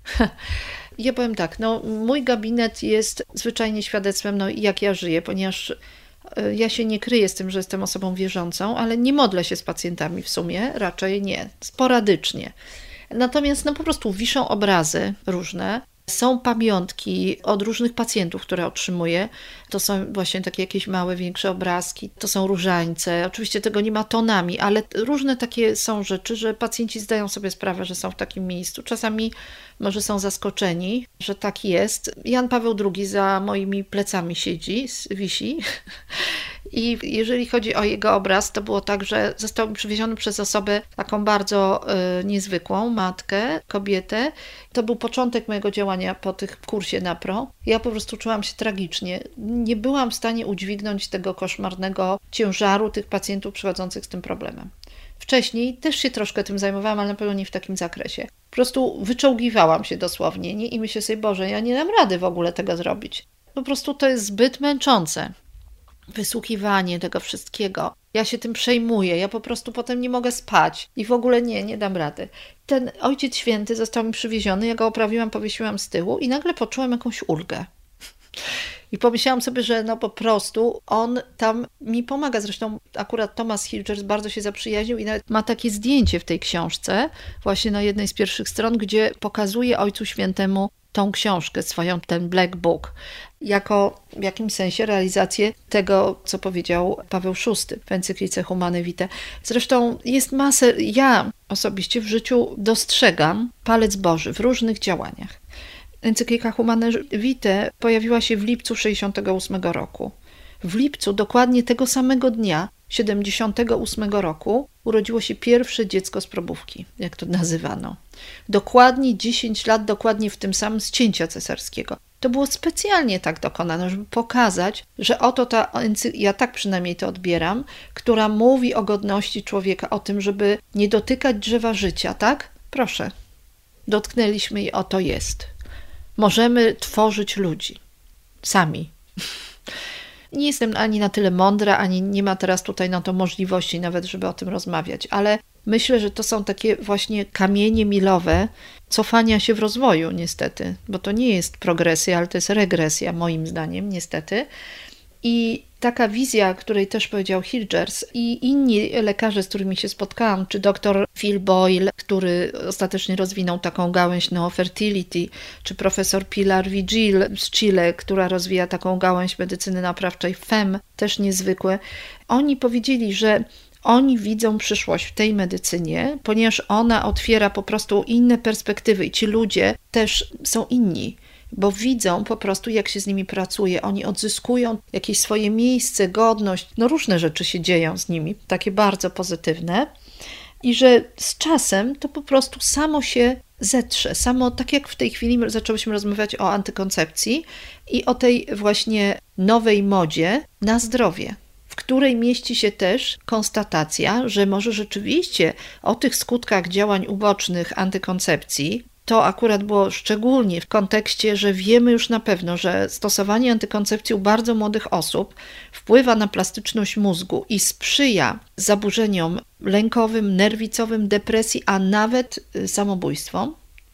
Ja powiem tak, no mój gabinet jest zwyczajnie świadectwem, no jak ja żyję, ponieważ ja się nie kryję z tym, że jestem osobą wierzącą, ale nie modlę się z pacjentami w sumie, raczej nie, sporadycznie. Natomiast no po prostu wiszą obrazy różne, są pamiątki od różnych pacjentów, które otrzymuję. To są właśnie takie jakieś małe, większe obrazki, to są różańce. Oczywiście tego nie ma tonami, ale różne takie są rzeczy, że pacjenci zdają sobie sprawę, że są w takim miejscu. Czasami może są zaskoczeni, że tak jest. Jan Paweł drugi za moimi plecami siedzi, wisi. I jeżeli chodzi o jego obraz, to było tak, że został przywieziony przez osobę taką bardzo y, niezwykłą, matkę, kobietę. To był początek mojego działania po tych kursie NAPRO. Ja po prostu czułam się tragicznie. Nie byłam w stanie udźwignąć tego koszmarnego ciężaru tych pacjentów przychodzących z tym problemem. Wcześniej też się troszkę tym zajmowałam, ale na pewno nie w takim zakresie. Po prostu wyczołgiwałam się dosłownie nie? I myślę sobie, Boże, ja nie dam rady w ogóle tego zrobić. Po prostu to jest zbyt męczące. wysłuchiwanie tego wszystkiego. Ja się tym przejmuję, ja po prostu potem nie mogę spać i w ogóle nie, nie dam rady. Ten Ojciec Święty został mi przywieziony, ja go oprawiłam, powiesiłam z tyłu i nagle poczułam jakąś ulgę. I pomyślałam sobie, że no po prostu on tam mi pomaga. Zresztą akurat Thomas Hilgers bardzo się zaprzyjaźnił i nawet ma takie zdjęcie w tej książce, właśnie na jednej z pierwszych stron, gdzie pokazuje Ojcu Świętemu tą książkę swoją, ten Black Book, jako w jakimś sensie realizację tego, co powiedział Paweł szósty w encyklice Humane Vitae. Zresztą jest masę, ja osobiście w życiu dostrzegam palec Boży w różnych działaniach. Encyklika Humane Vitae pojawiła się w lipcu sześćdziesiątego ósmego roku. W lipcu, dokładnie tego samego dnia, siedemdziesiątego ósmego roku, urodziło się pierwsze dziecko z probówki, jak to nazywano. Dokładnie dziesięć lat, dokładnie w tym samym z cięcia cesarskiego. To było specjalnie tak dokonane, żeby pokazać, że oto ta, ja tak przynajmniej to odbieram, która mówi o godności człowieka, o tym, żeby nie dotykać drzewa życia, tak? Proszę, dotknęliśmy i oto jest. Możemy tworzyć ludzi. Sami. Nie jestem ani na tyle mądra, ani nie ma teraz tutaj na to możliwości nawet, żeby o tym rozmawiać, ale myślę, że to są takie właśnie kamienie milowe cofania się w rozwoju niestety, bo to nie jest progresja, ale to jest regresja moim zdaniem niestety. I taka wizja, której też powiedział Hilgers i inni lekarze, z którymi się spotkałam, czy doktor Phil Boyle, który ostatecznie rozwinął taką gałęź neofertility, czy profesor Pilar Vigil z Chile, która rozwija taką gałęź medycyny naprawczej F E M, też niezwykłe. Oni powiedzieli, że oni widzą przyszłość w tej medycynie, ponieważ ona otwiera po prostu inne perspektywy i ci ludzie też są inni, bo widzą po prostu, jak się z nimi pracuje. Oni odzyskują jakieś swoje miejsce, godność, no różne rzeczy się dzieją z nimi, takie bardzo pozytywne i że z czasem to po prostu samo się zetrze. Samo, tak jak w tej chwili zaczęłyśmy rozmawiać o antykoncepcji i o tej właśnie nowej modzie na zdrowie, w której mieści się też konstatacja, że może rzeczywiście o tych skutkach działań ubocznych antykoncepcji, to akurat było szczególnie w kontekście, że wiemy już na pewno, że stosowanie antykoncepcji u bardzo młodych osób wpływa na plastyczność mózgu i sprzyja zaburzeniom lękowym, nerwicowym, depresji, a nawet samobójstwom,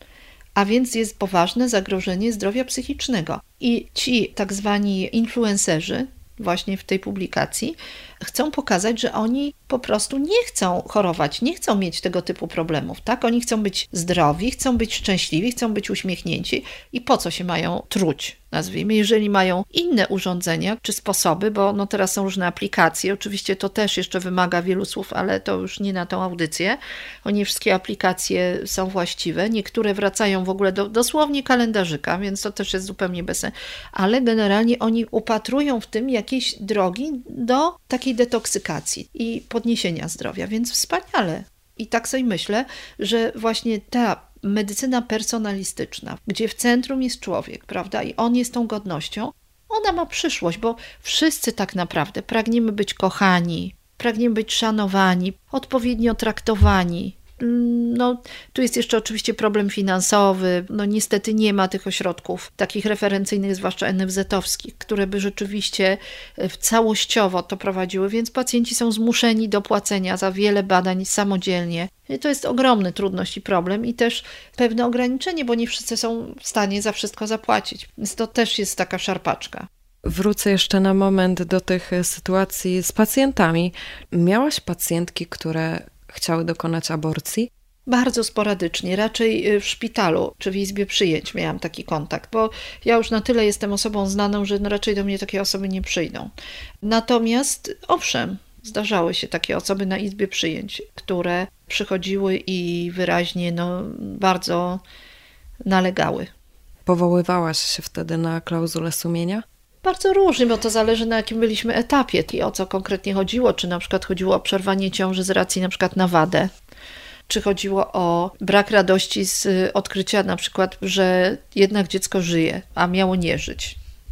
a więc jest poważne zagrożenie zdrowia psychicznego. I ci tak zwani influencerzy właśnie w tej publikacji chcą pokazać, że oni po prostu nie chcą chorować, nie chcą mieć tego typu problemów, tak? Oni chcą być zdrowi, chcą być szczęśliwi, chcą być uśmiechnięci i po co się mają truć, nazwijmy, jeżeli mają inne urządzenia czy sposoby, bo no teraz są różne aplikacje, oczywiście to też jeszcze wymaga wielu słów, ale to już nie na tą audycję, bo nie wszystkie aplikacje są właściwe, niektóre wracają w ogóle do dosłownie kalendarzyka, więc to też jest zupełnie bez sensu, ale generalnie oni upatrują w tym jakieś drogi do takiej detoksykacji i podniesienia zdrowia, więc wspaniale. I tak sobie myślę, że właśnie ta medycyna personalistyczna, gdzie w centrum jest człowiek, prawda, i on jest tą godnością, ona ma przyszłość, bo wszyscy tak naprawdę pragniemy być kochani, pragniemy być szanowani, odpowiednio traktowani. No, tu jest jeszcze oczywiście problem finansowy, no niestety nie ma tych ośrodków takich referencyjnych, zwłaszcza en ef zet-owskich, które by rzeczywiście całościowo to prowadziły, więc pacjenci są zmuszeni do płacenia za wiele badań samodzielnie. I to jest ogromny trudność i problem i też pewne ograniczenie, bo nie wszyscy są w stanie za wszystko zapłacić, więc to też jest taka szarpaczka. Wrócę jeszcze na moment do tych sytuacji z pacjentami. Miałaś pacjentki, które chciały dokonać aborcji? Bardzo sporadycznie, raczej w szpitalu czy w izbie przyjęć miałam taki kontakt, bo ja już na tyle jestem osobą znaną, że no raczej do mnie takie osoby nie przyjdą. Natomiast owszem, zdarzały się takie osoby na izbie przyjęć, które przychodziły i wyraźnie no, bardzo nalegały. Powoływałaś się wtedy na klauzulę sumienia? Bardzo różnie, bo to zależy na jakim byliśmy etapie i o co konkretnie chodziło. Czy na przykład chodziło o przerwanie ciąży z racji na przykład na wadę, czy chodziło o brak radości z odkrycia na przykład, że jednak dziecko żyje, a miało nie żyć.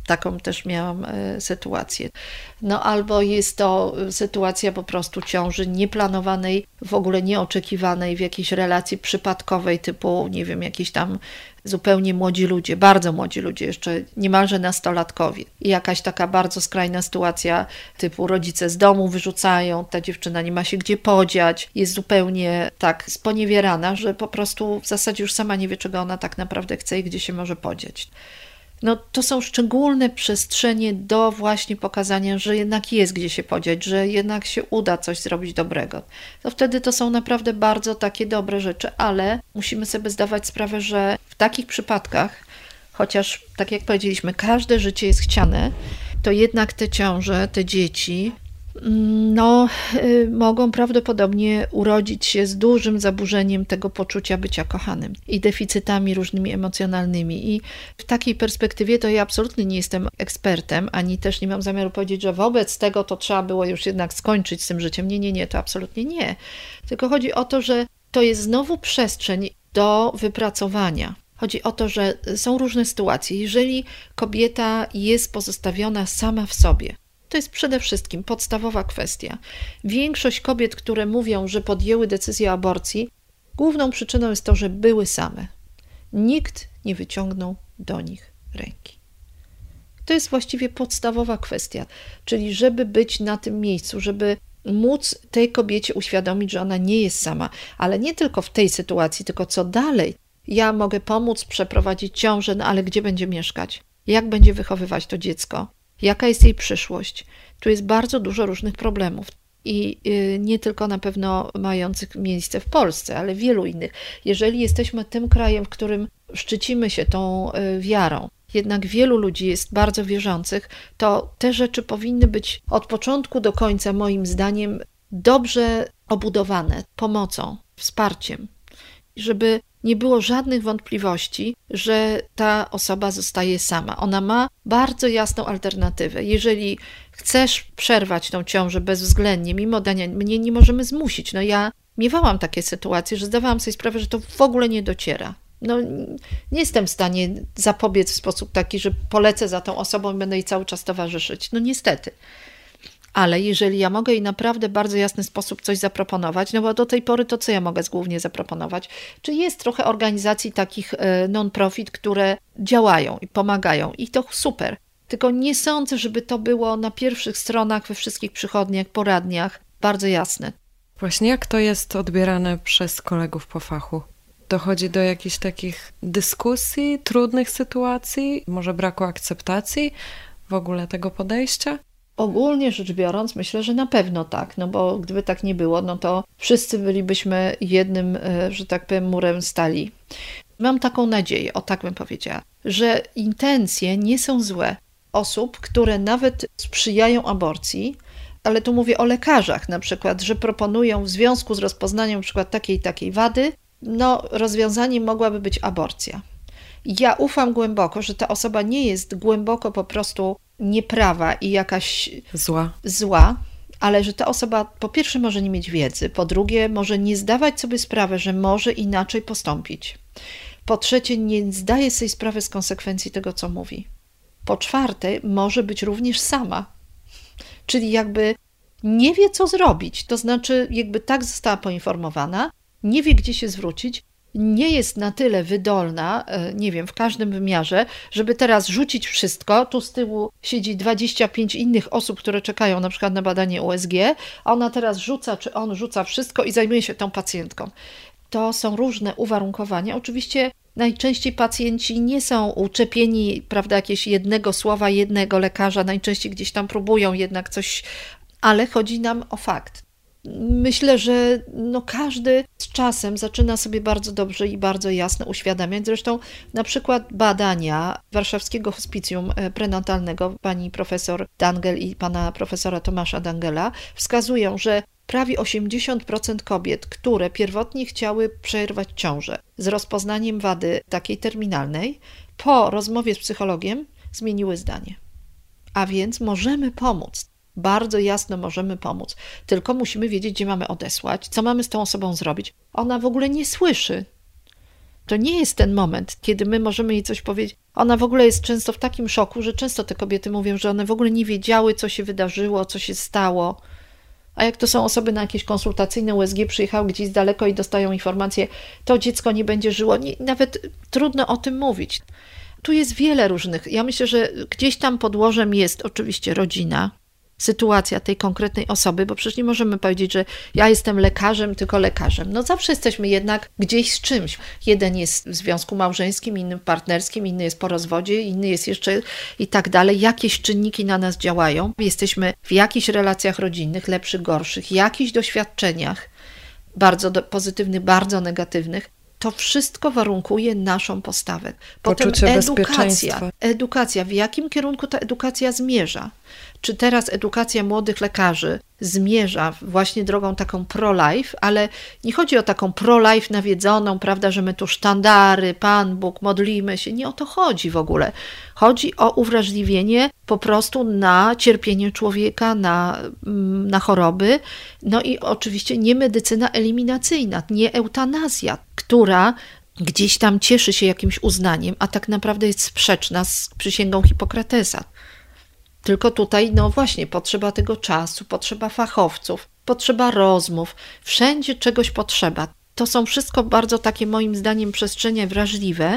Taką też miałam sytuację. No albo jest to sytuacja po prostu ciąży nieplanowanej, w ogóle nieoczekiwanej, w jakiejś relacji przypadkowej typu, nie wiem, jakiś tam zupełnie młodzi ludzie, bardzo młodzi ludzie, jeszcze niemalże nastolatkowie. I jakaś taka bardzo skrajna sytuacja typu rodzice z domu wyrzucają, ta dziewczyna nie ma się gdzie podziać, jest zupełnie tak sponiewierana, że po prostu w zasadzie już sama nie wie, czego ona tak naprawdę chce i gdzie się może podziać. No to są szczególne przestrzenie do właśnie pokazania, że jednak jest gdzie się podziać, że jednak się uda coś zrobić dobrego. To wtedy to są naprawdę bardzo takie dobre rzeczy, ale musimy sobie zdawać sprawę, że w takich przypadkach, chociaż tak jak powiedzieliśmy, każde życie jest chciane, to jednak te ciąże, te dzieci no, y, mogą prawdopodobnie urodzić się z dużym zaburzeniem tego poczucia bycia kochanym i deficytami różnymi emocjonalnymi. I w takiej perspektywie to ja absolutnie nie jestem ekspertem, ani też nie mam zamiaru powiedzieć, że wobec tego to trzeba było już jednak skończyć z tym życiem. Nie, nie, nie, to absolutnie nie. Tylko chodzi o to, że to jest znowu przestrzeń do wypracowania. Chodzi o to, że są różne sytuacje. Jeżeli kobieta jest pozostawiona sama w sobie, to jest przede wszystkim podstawowa kwestia. Większość kobiet, które mówią, że podjęły decyzję o aborcji, główną przyczyną jest to, że były same. Nikt nie wyciągnął do nich ręki. To jest właściwie podstawowa kwestia, czyli żeby być na tym miejscu, żeby móc tej kobiecie uświadomić, że ona nie jest sama, ale nie tylko w tej sytuacji, tylko co dalej. Ja mogę pomóc przeprowadzić ciążę, no ale gdzie będzie mieszkać? Jak będzie wychowywać to dziecko? Jaka jest jej przyszłość? Tu jest bardzo dużo różnych problemów i nie tylko na pewno mających miejsce w Polsce, ale wielu innych. Jeżeli jesteśmy tym krajem, w którym szczycimy się tą wiarą, jednak wielu ludzi jest bardzo wierzących, to te rzeczy powinny być od początku do końca, moim zdaniem, dobrze obudowane pomocą, wsparciem, żeby nie było żadnych wątpliwości, że ta osoba zostaje sama. Ona ma bardzo jasną alternatywę. Jeżeli chcesz przerwać tą ciążę bezwzględnie, mimo dania, mnie nie możemy zmusić. No ja miewałam takie sytuacje, że zdawałam sobie sprawę, że to w ogóle nie dociera. No nie jestem w stanie zapobiec w sposób taki, że polecę za tą osobą i będę jej cały czas towarzyszyć. No niestety. Ale jeżeli ja mogę jej naprawdę w bardzo jasny sposób coś zaproponować, no bo do tej pory to co ja mogę głównie zaproponować? Czy jest trochę organizacji takich non-profit, które działają i pomagają i to super. Tylko nie sądzę, żeby to było na pierwszych stronach we wszystkich przychodniach, poradniach bardzo jasne. Właśnie jak to jest odbierane przez kolegów po fachu? Dochodzi do jakichś takich dyskusji, trudnych sytuacji, może braku akceptacji w ogóle tego podejścia? Ogólnie rzecz biorąc, myślę, że na pewno tak, no bo gdyby tak nie było, no to wszyscy bylibyśmy jednym, że tak powiem, murem stali. Mam taką nadzieję, o tak bym powiedziała, że intencje nie są złe osób, które nawet sprzyjają aborcji, ale tu mówię o lekarzach na przykład, że proponują w związku z rozpoznaniem na przykład takiej takiej wady, no rozwiązaniem mogłaby być aborcja. Ja ufam głęboko, że ta osoba nie jest głęboko po prostu nieprawa i jakaś zła. zła, ale że ta osoba po pierwsze może nie mieć wiedzy, po drugie może nie zdawać sobie sprawy, że może inaczej postąpić. Po trzecie nie zdaje sobie sprawy z konsekwencji tego, co mówi. Po czwarte może być również sama, czyli jakby nie wie, co zrobić, to znaczy jakby tak została poinformowana, nie wie, gdzie się zwrócić, nie jest na tyle wydolna, nie wiem, w każdym wymiarze, żeby teraz rzucić wszystko. Tu z tyłu siedzi dwadzieścia pięć innych osób, które czekają na przykład na badanie U S G, a ona teraz rzuca, czy on rzuca wszystko i zajmuje się tą pacjentką. To są różne uwarunkowania. Oczywiście najczęściej pacjenci nie są uczepieni, prawda, jakiegoś jednego słowa, jednego lekarza, najczęściej gdzieś tam próbują jednak coś, ale chodzi nam o fakt. Myślę, że no każdy z czasem zaczyna sobie bardzo dobrze i bardzo jasno uświadamiać. Zresztą na przykład badania Warszawskiego Hospicjum Prenatalnego pani profesor Dangel i pana profesora Tomasza Dangela wskazują, że prawie osiemdziesiąt procent kobiet, które pierwotnie chciały przerwać ciążę z rozpoznaniem wady takiej terminalnej, po rozmowie z psychologiem zmieniły zdanie. A więc możemy pomóc. Bardzo jasno możemy pomóc. Tylko musimy wiedzieć, gdzie mamy odesłać, co mamy z tą osobą zrobić. Ona w ogóle nie słyszy. To nie jest ten moment, kiedy my możemy jej coś powiedzieć. Ona w ogóle jest często w takim szoku, że często te kobiety mówią, że one w ogóle nie wiedziały, co się wydarzyło, co się stało. A jak to są osoby na jakieś konsultacyjne U S G, przyjechały gdzieś z daleko i dostają informację, to dziecko nie będzie żyło. Nie, nawet trudno o tym mówić. Tu jest wiele różnych. Ja myślę, że gdzieś tam podłożem jest oczywiście rodzina, sytuacja tej konkretnej osoby, bo przecież nie możemy powiedzieć, że ja jestem lekarzem, tylko lekarzem. No zawsze jesteśmy jednak gdzieś z czymś. Jeden jest w związku małżeńskim, inny partnerskim, inny jest po rozwodzie, inny jest jeszcze i tak dalej. Jakieś czynniki na nas działają. Jesteśmy w jakichś relacjach rodzinnych, lepszych, gorszych, jakichś doświadczeniach, bardzo do, pozytywnych, bardzo negatywnych. To wszystko warunkuje naszą postawę. Potem Poczucie edukacja. bezpieczeństwa. Edukacja. W jakim kierunku ta edukacja zmierza? Czy teraz edukacja młodych lekarzy zmierza właśnie drogą taką pro-life, ale nie chodzi o taką pro-life nawiedzoną, prawda, że my tu sztandary, Pan Bóg, modlimy się. Nie o to chodzi w ogóle. Chodzi o uwrażliwienie po prostu na cierpienie człowieka, na, na choroby. No i oczywiście nie medycyna eliminacyjna, nie eutanazja, która gdzieś tam cieszy się jakimś uznaniem, a tak naprawdę jest sprzeczna z przysięgą Hipokratesa. Tylko tutaj, no właśnie, potrzeba tego czasu, potrzeba fachowców, potrzeba rozmów, wszędzie czegoś potrzeba. To są wszystko bardzo takie moim zdaniem przestrzenie wrażliwe,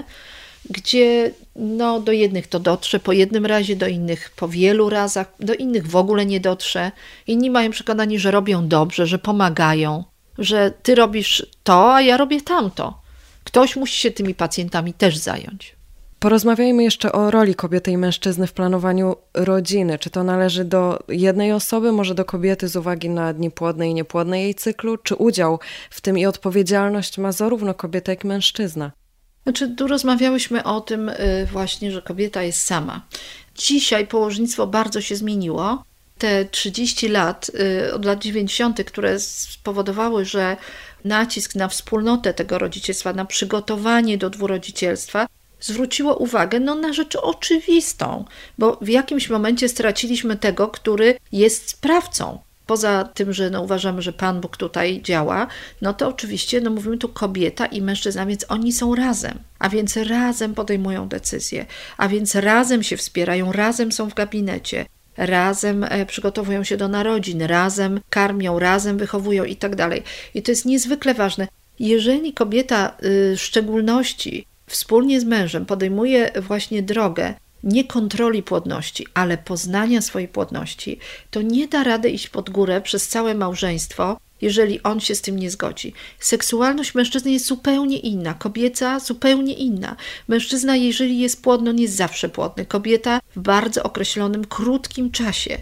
gdzie no, do jednych to dotrze po jednym razie, do innych po wielu razach, do innych w ogóle nie dotrze. Inni mają przekonanie, że robią dobrze, że pomagają, że ty robisz to, a ja robię tamto. Ktoś musi się tymi pacjentami też zająć. Porozmawiajmy jeszcze o roli kobiety i mężczyzny w planowaniu rodziny. Czy to należy do jednej osoby, może do kobiety z uwagi na dni płodne i niepłodne jej cyklu? Czy udział w tym i odpowiedzialność ma zarówno kobieta, jak i mężczyzna? Znaczy, tu rozmawiałyśmy o tym właśnie, że kobieta jest sama. Dzisiaj położnictwo bardzo się zmieniło. Te trzydzieści lat, od lat dziewięćdziesiątych, które spowodowały, że nacisk na wspólnotę tego rodzicielstwa, na przygotowanie do dwurodzicielstwa, zwróciło uwagę no, na rzecz oczywistą, bo w jakimś momencie straciliśmy tego, który jest sprawcą. Poza tym, że no, uważamy, że Pan Bóg tutaj działa, no to oczywiście no, mówimy tu kobieta i mężczyzna, więc oni są razem, a więc razem podejmują decyzje, a więc razem się wspierają, razem są w gabinecie, razem przygotowują się do narodzin, razem karmią, razem wychowują i tak dalej. I to jest niezwykle ważne. Jeżeli kobieta w szczególności wspólnie z mężem podejmuje właśnie drogę nie kontroli płodności, ale poznania swojej płodności, to nie da rady iść pod górę przez całe małżeństwo, jeżeli on się z tym nie zgodzi. Seksualność mężczyzny jest zupełnie inna, kobieca zupełnie inna. Mężczyzna, jeżeli jest płodny, on jest zawsze płodny. Kobieta w bardzo określonym, krótkim czasie.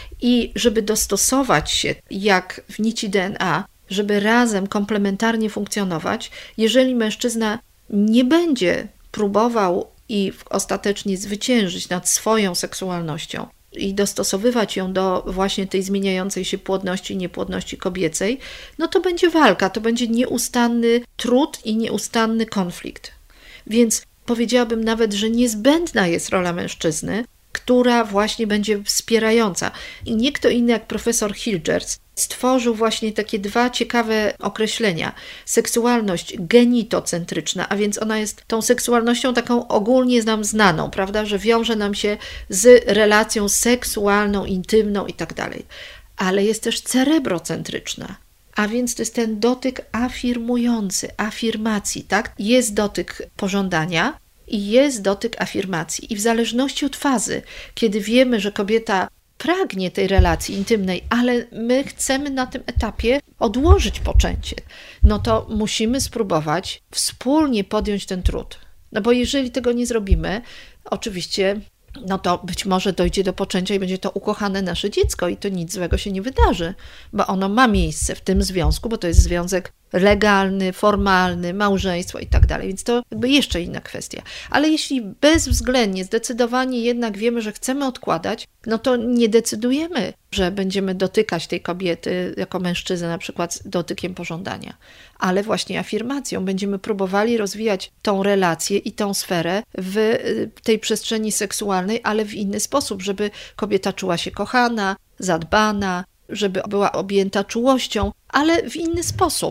I żeby dostosować się, jak w nici D N A, żeby razem komplementarnie funkcjonować, jeżeli mężczyzna nie będzie próbował i ostatecznie zwyciężyć nad swoją seksualnością i dostosowywać ją do właśnie tej zmieniającej się płodności i niepłodności kobiecej, no to będzie walka, to będzie nieustanny trud i nieustanny konflikt. Więc powiedziałabym nawet, że niezbędna jest rola mężczyzny, która właśnie będzie wspierająca. I nie kto inny jak profesor Hilgers stworzył właśnie takie dwa ciekawe określenia. Seksualność genitocentryczna, a więc ona jest tą seksualnością taką ogólnie nam znaną, prawda, że wiąże nam się z relacją seksualną, intymną i tak dalej. Ale jest też cerebrocentryczna. A więc to jest ten dotyk afirmujący, afirmacji, tak? Jest dotyk pożądania i jest dotyk afirmacji. I w zależności od fazy, kiedy wiemy, że kobieta pragnie tej relacji intymnej, ale my chcemy na tym etapie odłożyć poczęcie, no to musimy spróbować wspólnie podjąć ten trud. No bo jeżeli tego nie zrobimy, oczywiście, no to być może dojdzie do poczęcia i będzie to ukochane nasze dziecko i to nic złego się nie wydarzy, bo ono ma miejsce w tym związku, bo to jest związek legalny, formalny, małżeństwo i tak dalej, więc to jakby jeszcze inna kwestia. Ale jeśli bezwzględnie, zdecydowanie jednak wiemy, że chcemy odkładać, no to nie decydujemy, że będziemy dotykać tej kobiety jako mężczyzna, na przykład dotykiem pożądania, ale właśnie afirmacją będziemy próbowali rozwijać tą relację i tą sferę w tej przestrzeni seksualnej, ale w inny sposób, żeby kobieta czuła się kochana, zadbana, żeby była objęta czułością, ale w inny sposób.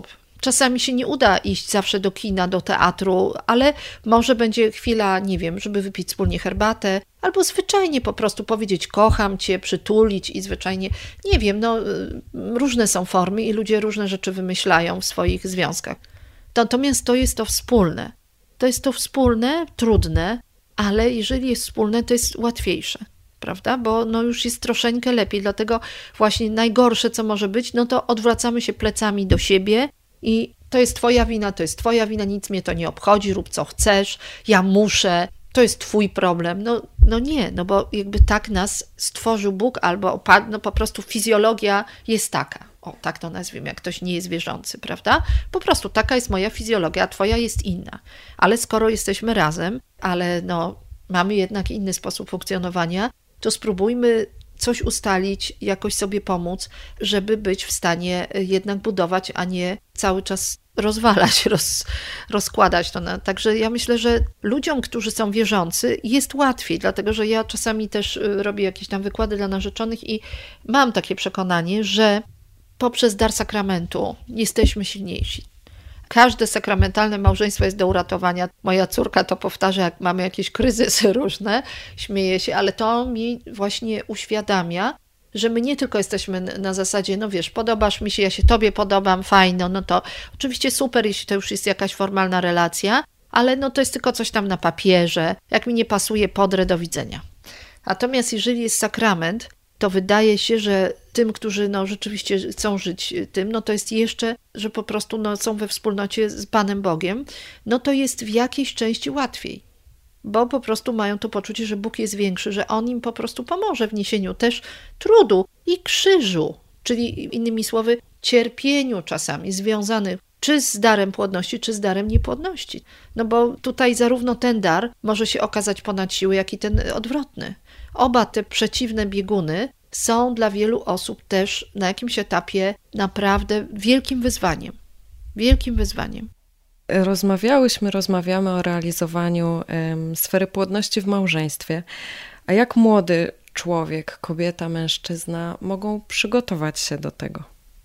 Czasami się nie uda iść zawsze do kina, do teatru, ale może będzie chwila, nie wiem, żeby wypić wspólnie herbatę, albo zwyczajnie po prostu powiedzieć kocham cię, przytulić i zwyczajnie, nie wiem, no różne są formy i ludzie różne rzeczy wymyślają w swoich związkach. Natomiast to jest to wspólne. To jest to wspólne, trudne, ale jeżeli jest wspólne, to jest łatwiejsze. Prawda? Bo no już jest troszeczkę lepiej, dlatego właśnie najgorsze, co może być, no to odwracamy się plecami do siebie i to jest twoja wina, to jest twoja wina, nic mnie to nie obchodzi, rób co chcesz, ja muszę, to jest twój problem. No, no nie, no bo jakby tak nas stworzył Bóg albo no po prostu fizjologia jest taka. O, tak to nazwijmy, jak ktoś nie jest wierzący, prawda? Po prostu taka jest moja fizjologia, a twoja jest inna. Ale skoro jesteśmy razem, ale no mamy jednak inny sposób funkcjonowania, to spróbujmy coś ustalić, jakoś sobie pomóc, żeby być w stanie jednak budować, a nie cały czas rozwalać, roz, rozkładać to. Na... Także ja myślę, że ludziom, którzy są wierzący, jest łatwiej, dlatego że ja czasami też robię jakieś tam wykłady dla narzeczonych i mam takie przekonanie, że poprzez dar sakramentu jesteśmy silniejsi. Każde sakramentalne małżeństwo jest do uratowania. Moja córka to powtarza, jak mamy jakieś kryzysy różne, śmieje się, ale to mi właśnie uświadamia, że my nie tylko jesteśmy na zasadzie, no wiesz, podobasz mi się, ja się tobie podobam, fajno, no to oczywiście super, jeśli to już jest jakaś formalna relacja, ale no to jest tylko coś tam na papierze, jak mi nie pasuje, podrę, do widzenia. Natomiast jeżeli jest sakrament, to wydaje się, że tym, którzy no, rzeczywiście chcą żyć tym, no to jest jeszcze, że po prostu no, są we wspólnocie z Panem Bogiem, no to jest w jakiejś części łatwiej, bo po prostu mają to poczucie, że Bóg jest większy, że On im po prostu pomoże w niesieniu też trudu i krzyżu, czyli innymi słowy cierpieniu czasami związanych czy z darem płodności, czy z darem niepłodności. No bo tutaj zarówno ten dar może się okazać ponad siły, jak i ten odwrotny. Oba te przeciwne bieguny są dla wielu osób też na jakimś etapie naprawdę wielkim wyzwaniem. Wielkim wyzwaniem. Rozmawiałyśmy, rozmawiamy o realizowaniu um, sfery płodności w małżeństwie. A jak młody człowiek, kobieta, mężczyzna mogą przygotować się do tego?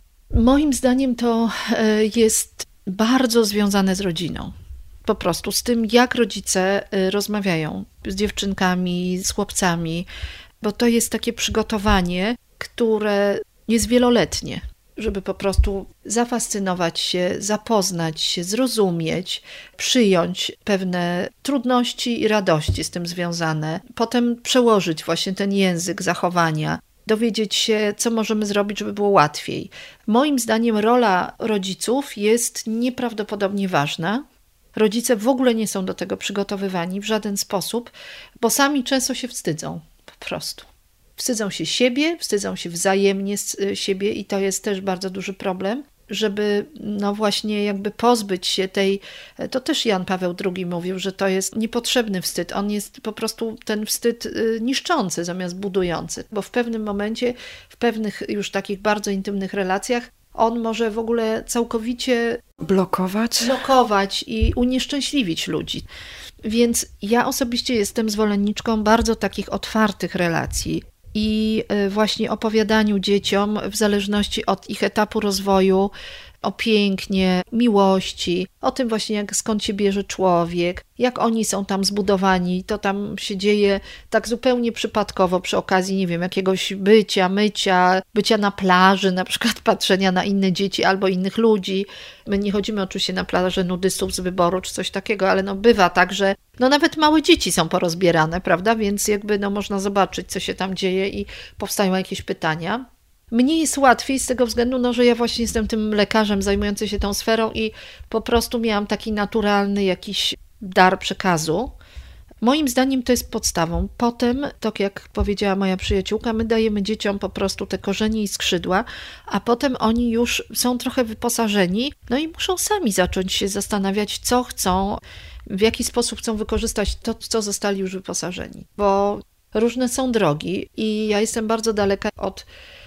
Moim zdaniem to jest bardzo związane z rodziną. Po prostu z tym, jak rodzice rozmawiają z dziewczynkami, z chłopcami, bo to jest takie przygotowanie, które jest wieloletnie, żeby po prostu zafascynować się, zapoznać się, zrozumieć, przyjąć pewne trudności i radości z tym związane, potem przełożyć właśnie ten język zachowania, dowiedzieć się, co możemy zrobić, żeby było łatwiej. Moim zdaniem rola rodziców jest nieprawdopodobnie ważna. Rodzice w ogóle nie są do tego przygotowywani w żaden sposób, bo sami często się wstydzą, po prostu. Wstydzą się siebie, wstydzą się wzajemnie z siebie i to jest też bardzo duży problem, żeby no właśnie jakby pozbyć się tej, to też Jan Paweł drugi mówił, że to jest niepotrzebny wstyd, on jest po prostu ten wstyd niszczący zamiast budujący, bo w pewnym momencie, w pewnych już takich bardzo intymnych relacjach on może w ogóle całkowicie blokować, blokować i unieszczęśliwić ludzi. Więc ja osobiście jestem zwolenniczką bardzo takich otwartych relacji i właśnie opowiadaniu dzieciom w zależności od ich etapu rozwoju o pięknie, miłości, o tym właśnie jak skąd się bierze człowiek, jak oni są tam zbudowani, to tam się dzieje tak zupełnie przypadkowo przy okazji, nie wiem, jakiegoś bycia, mycia, bycia na plaży, na przykład patrzenia na inne dzieci albo innych ludzi. My nie chodzimy oczywiście na plażę nudystów z wyboru czy coś takiego, ale no bywa tak, że no nawet małe dzieci są porozbierane, prawda, więc jakby no można zobaczyć, co się tam dzieje i powstają jakieś pytania. Mnie jest łatwiej z tego względu, no, że ja właśnie jestem tym lekarzem zajmującym się tą sferą i po prostu miałam taki naturalny jakiś dar przekazu. Moim zdaniem to jest podstawą. Potem, tak jak powiedziała moja przyjaciółka, my dajemy dzieciom po prostu te korzenie i skrzydła, a potem oni już są trochę wyposażeni, no i muszą sami zacząć się zastanawiać, co chcą, w jaki sposób chcą wykorzystać to, co zostali już wyposażeni. Bo różne są drogi i ja jestem bardzo daleka od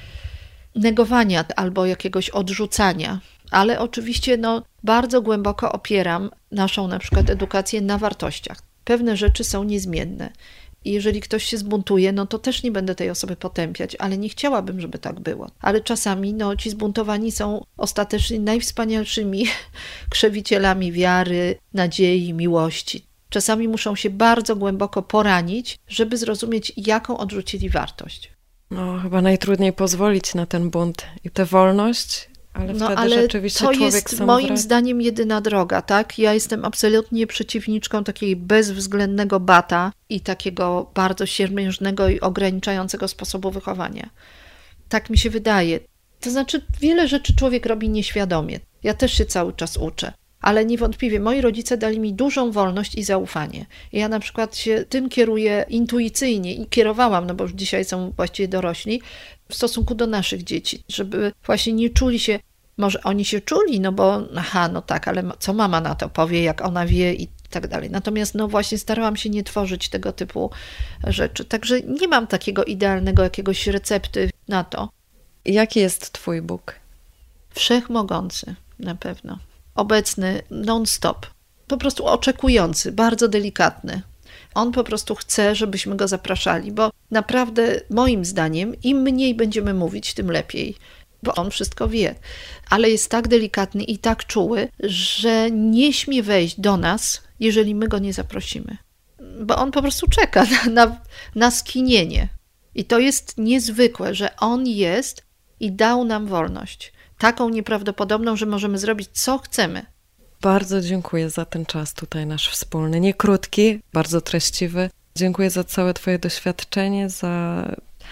negowania albo jakiegoś odrzucania, ale oczywiście no, bardzo głęboko opieram naszą na przykład edukację na wartościach. Pewne rzeczy są niezmienne I jeżeli ktoś się zbuntuje, no to też nie będę tej osoby potępiać, ale nie chciałabym, żeby tak było. Ale czasami no, ci zbuntowani są ostatecznie najwspanialszymi krzewicielami wiary, nadziei, miłości. Czasami muszą się bardzo głęboko poranić, żeby zrozumieć, jaką odrzucili wartość. No, chyba najtrudniej pozwolić na ten bunt i tę wolność, ale no, wtedy ale rzeczywiście to człowiek jest sam moim wra- zdaniem jedyna droga, tak? Ja jestem absolutnie przeciwniczką takiej bezwzględnego bata i takiego bardzo siermiężnego i ograniczającego sposobu wychowania. Tak mi się wydaje. To znaczy, wiele rzeczy człowiek robi nieświadomie. Ja też się cały czas uczę. Ale niewątpliwie moi rodzice dali mi dużą wolność i zaufanie. Ja na przykład się tym kieruję intuicyjnie i kierowałam, no bo już dzisiaj są właściwie dorośli, w stosunku do naszych dzieci, żeby właśnie nie czuli się, może oni się czuli, no bo aha, no tak, ale co mama na to powie, jak ona wie i tak dalej. Natomiast no właśnie starałam się nie tworzyć tego typu rzeczy. Także nie mam takiego idealnego jakiegoś recepty na to. Jaki jest twój Bóg? Wszechmogący, na pewno. Obecny non-stop, po prostu oczekujący, bardzo delikatny. On po prostu chce, żebyśmy go zapraszali, bo naprawdę moim zdaniem im mniej będziemy mówić, tym lepiej, bo on wszystko wie. Ale jest tak delikatny i tak czuły, że nie śmie wejść do nas, jeżeli my go nie zaprosimy. Bo on po prostu czeka na, na, na skinienie. I to jest niezwykłe, że on jest i dał nam wolność. Taką nieprawdopodobną, że możemy zrobić co chcemy. Bardzo dziękuję za ten czas tutaj nasz wspólny. Nie krótki, bardzo treściwy. Dziękuję za całe twoje doświadczenie, za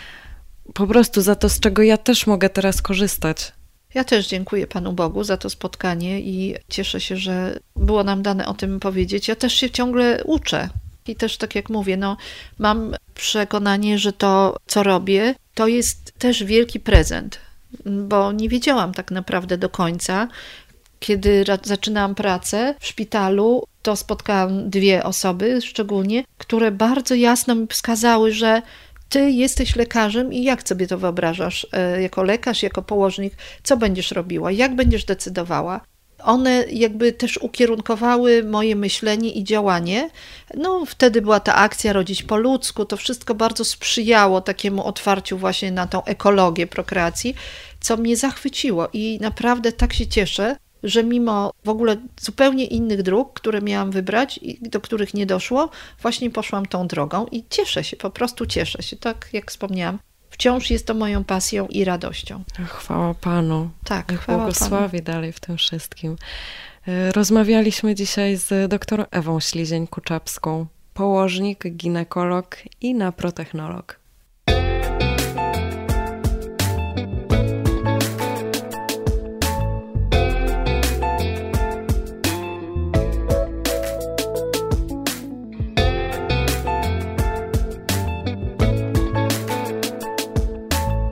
po prostu za to, z czego ja też mogę teraz korzystać. Ja też dziękuję Panu Bogu za to spotkanie i cieszę się, że było nam dane o tym powiedzieć. Ja też się ciągle uczę. I też tak jak mówię, no, mam przekonanie, że to, co robię, to jest też wielki prezent. Bo nie wiedziałam tak naprawdę do końca. Kiedy ra- zaczynałam pracę w szpitalu, to spotkałam dwie osoby szczególnie, które bardzo jasno mi wskazały, że ty jesteś lekarzem i jak sobie to wyobrażasz e, jako lekarz, jako położnik, co będziesz robiła, jak będziesz decydowała. One jakby też ukierunkowały moje myślenie i działanie. No wtedy była ta akcja Rodzić po ludzku, to wszystko bardzo sprzyjało takiemu otwarciu właśnie na tą ekologię prokreacji, co mnie zachwyciło i naprawdę tak się cieszę, że mimo w ogóle zupełnie innych dróg, które miałam wybrać i do których nie doszło, właśnie poszłam tą drogą i cieszę się, po prostu cieszę się, tak jak wspomniałam. Wciąż jest to moją pasją i radością. Chwała Panu. Tak, Niech chwała błogosławi Panu. dalej w tym wszystkim. Rozmawialiśmy dzisiaj z doktor Ewą Ślizień-Kuczapską, położnik, ginekolog i naprotechnolog.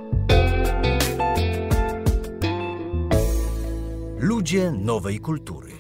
Ludzie nowej kultury.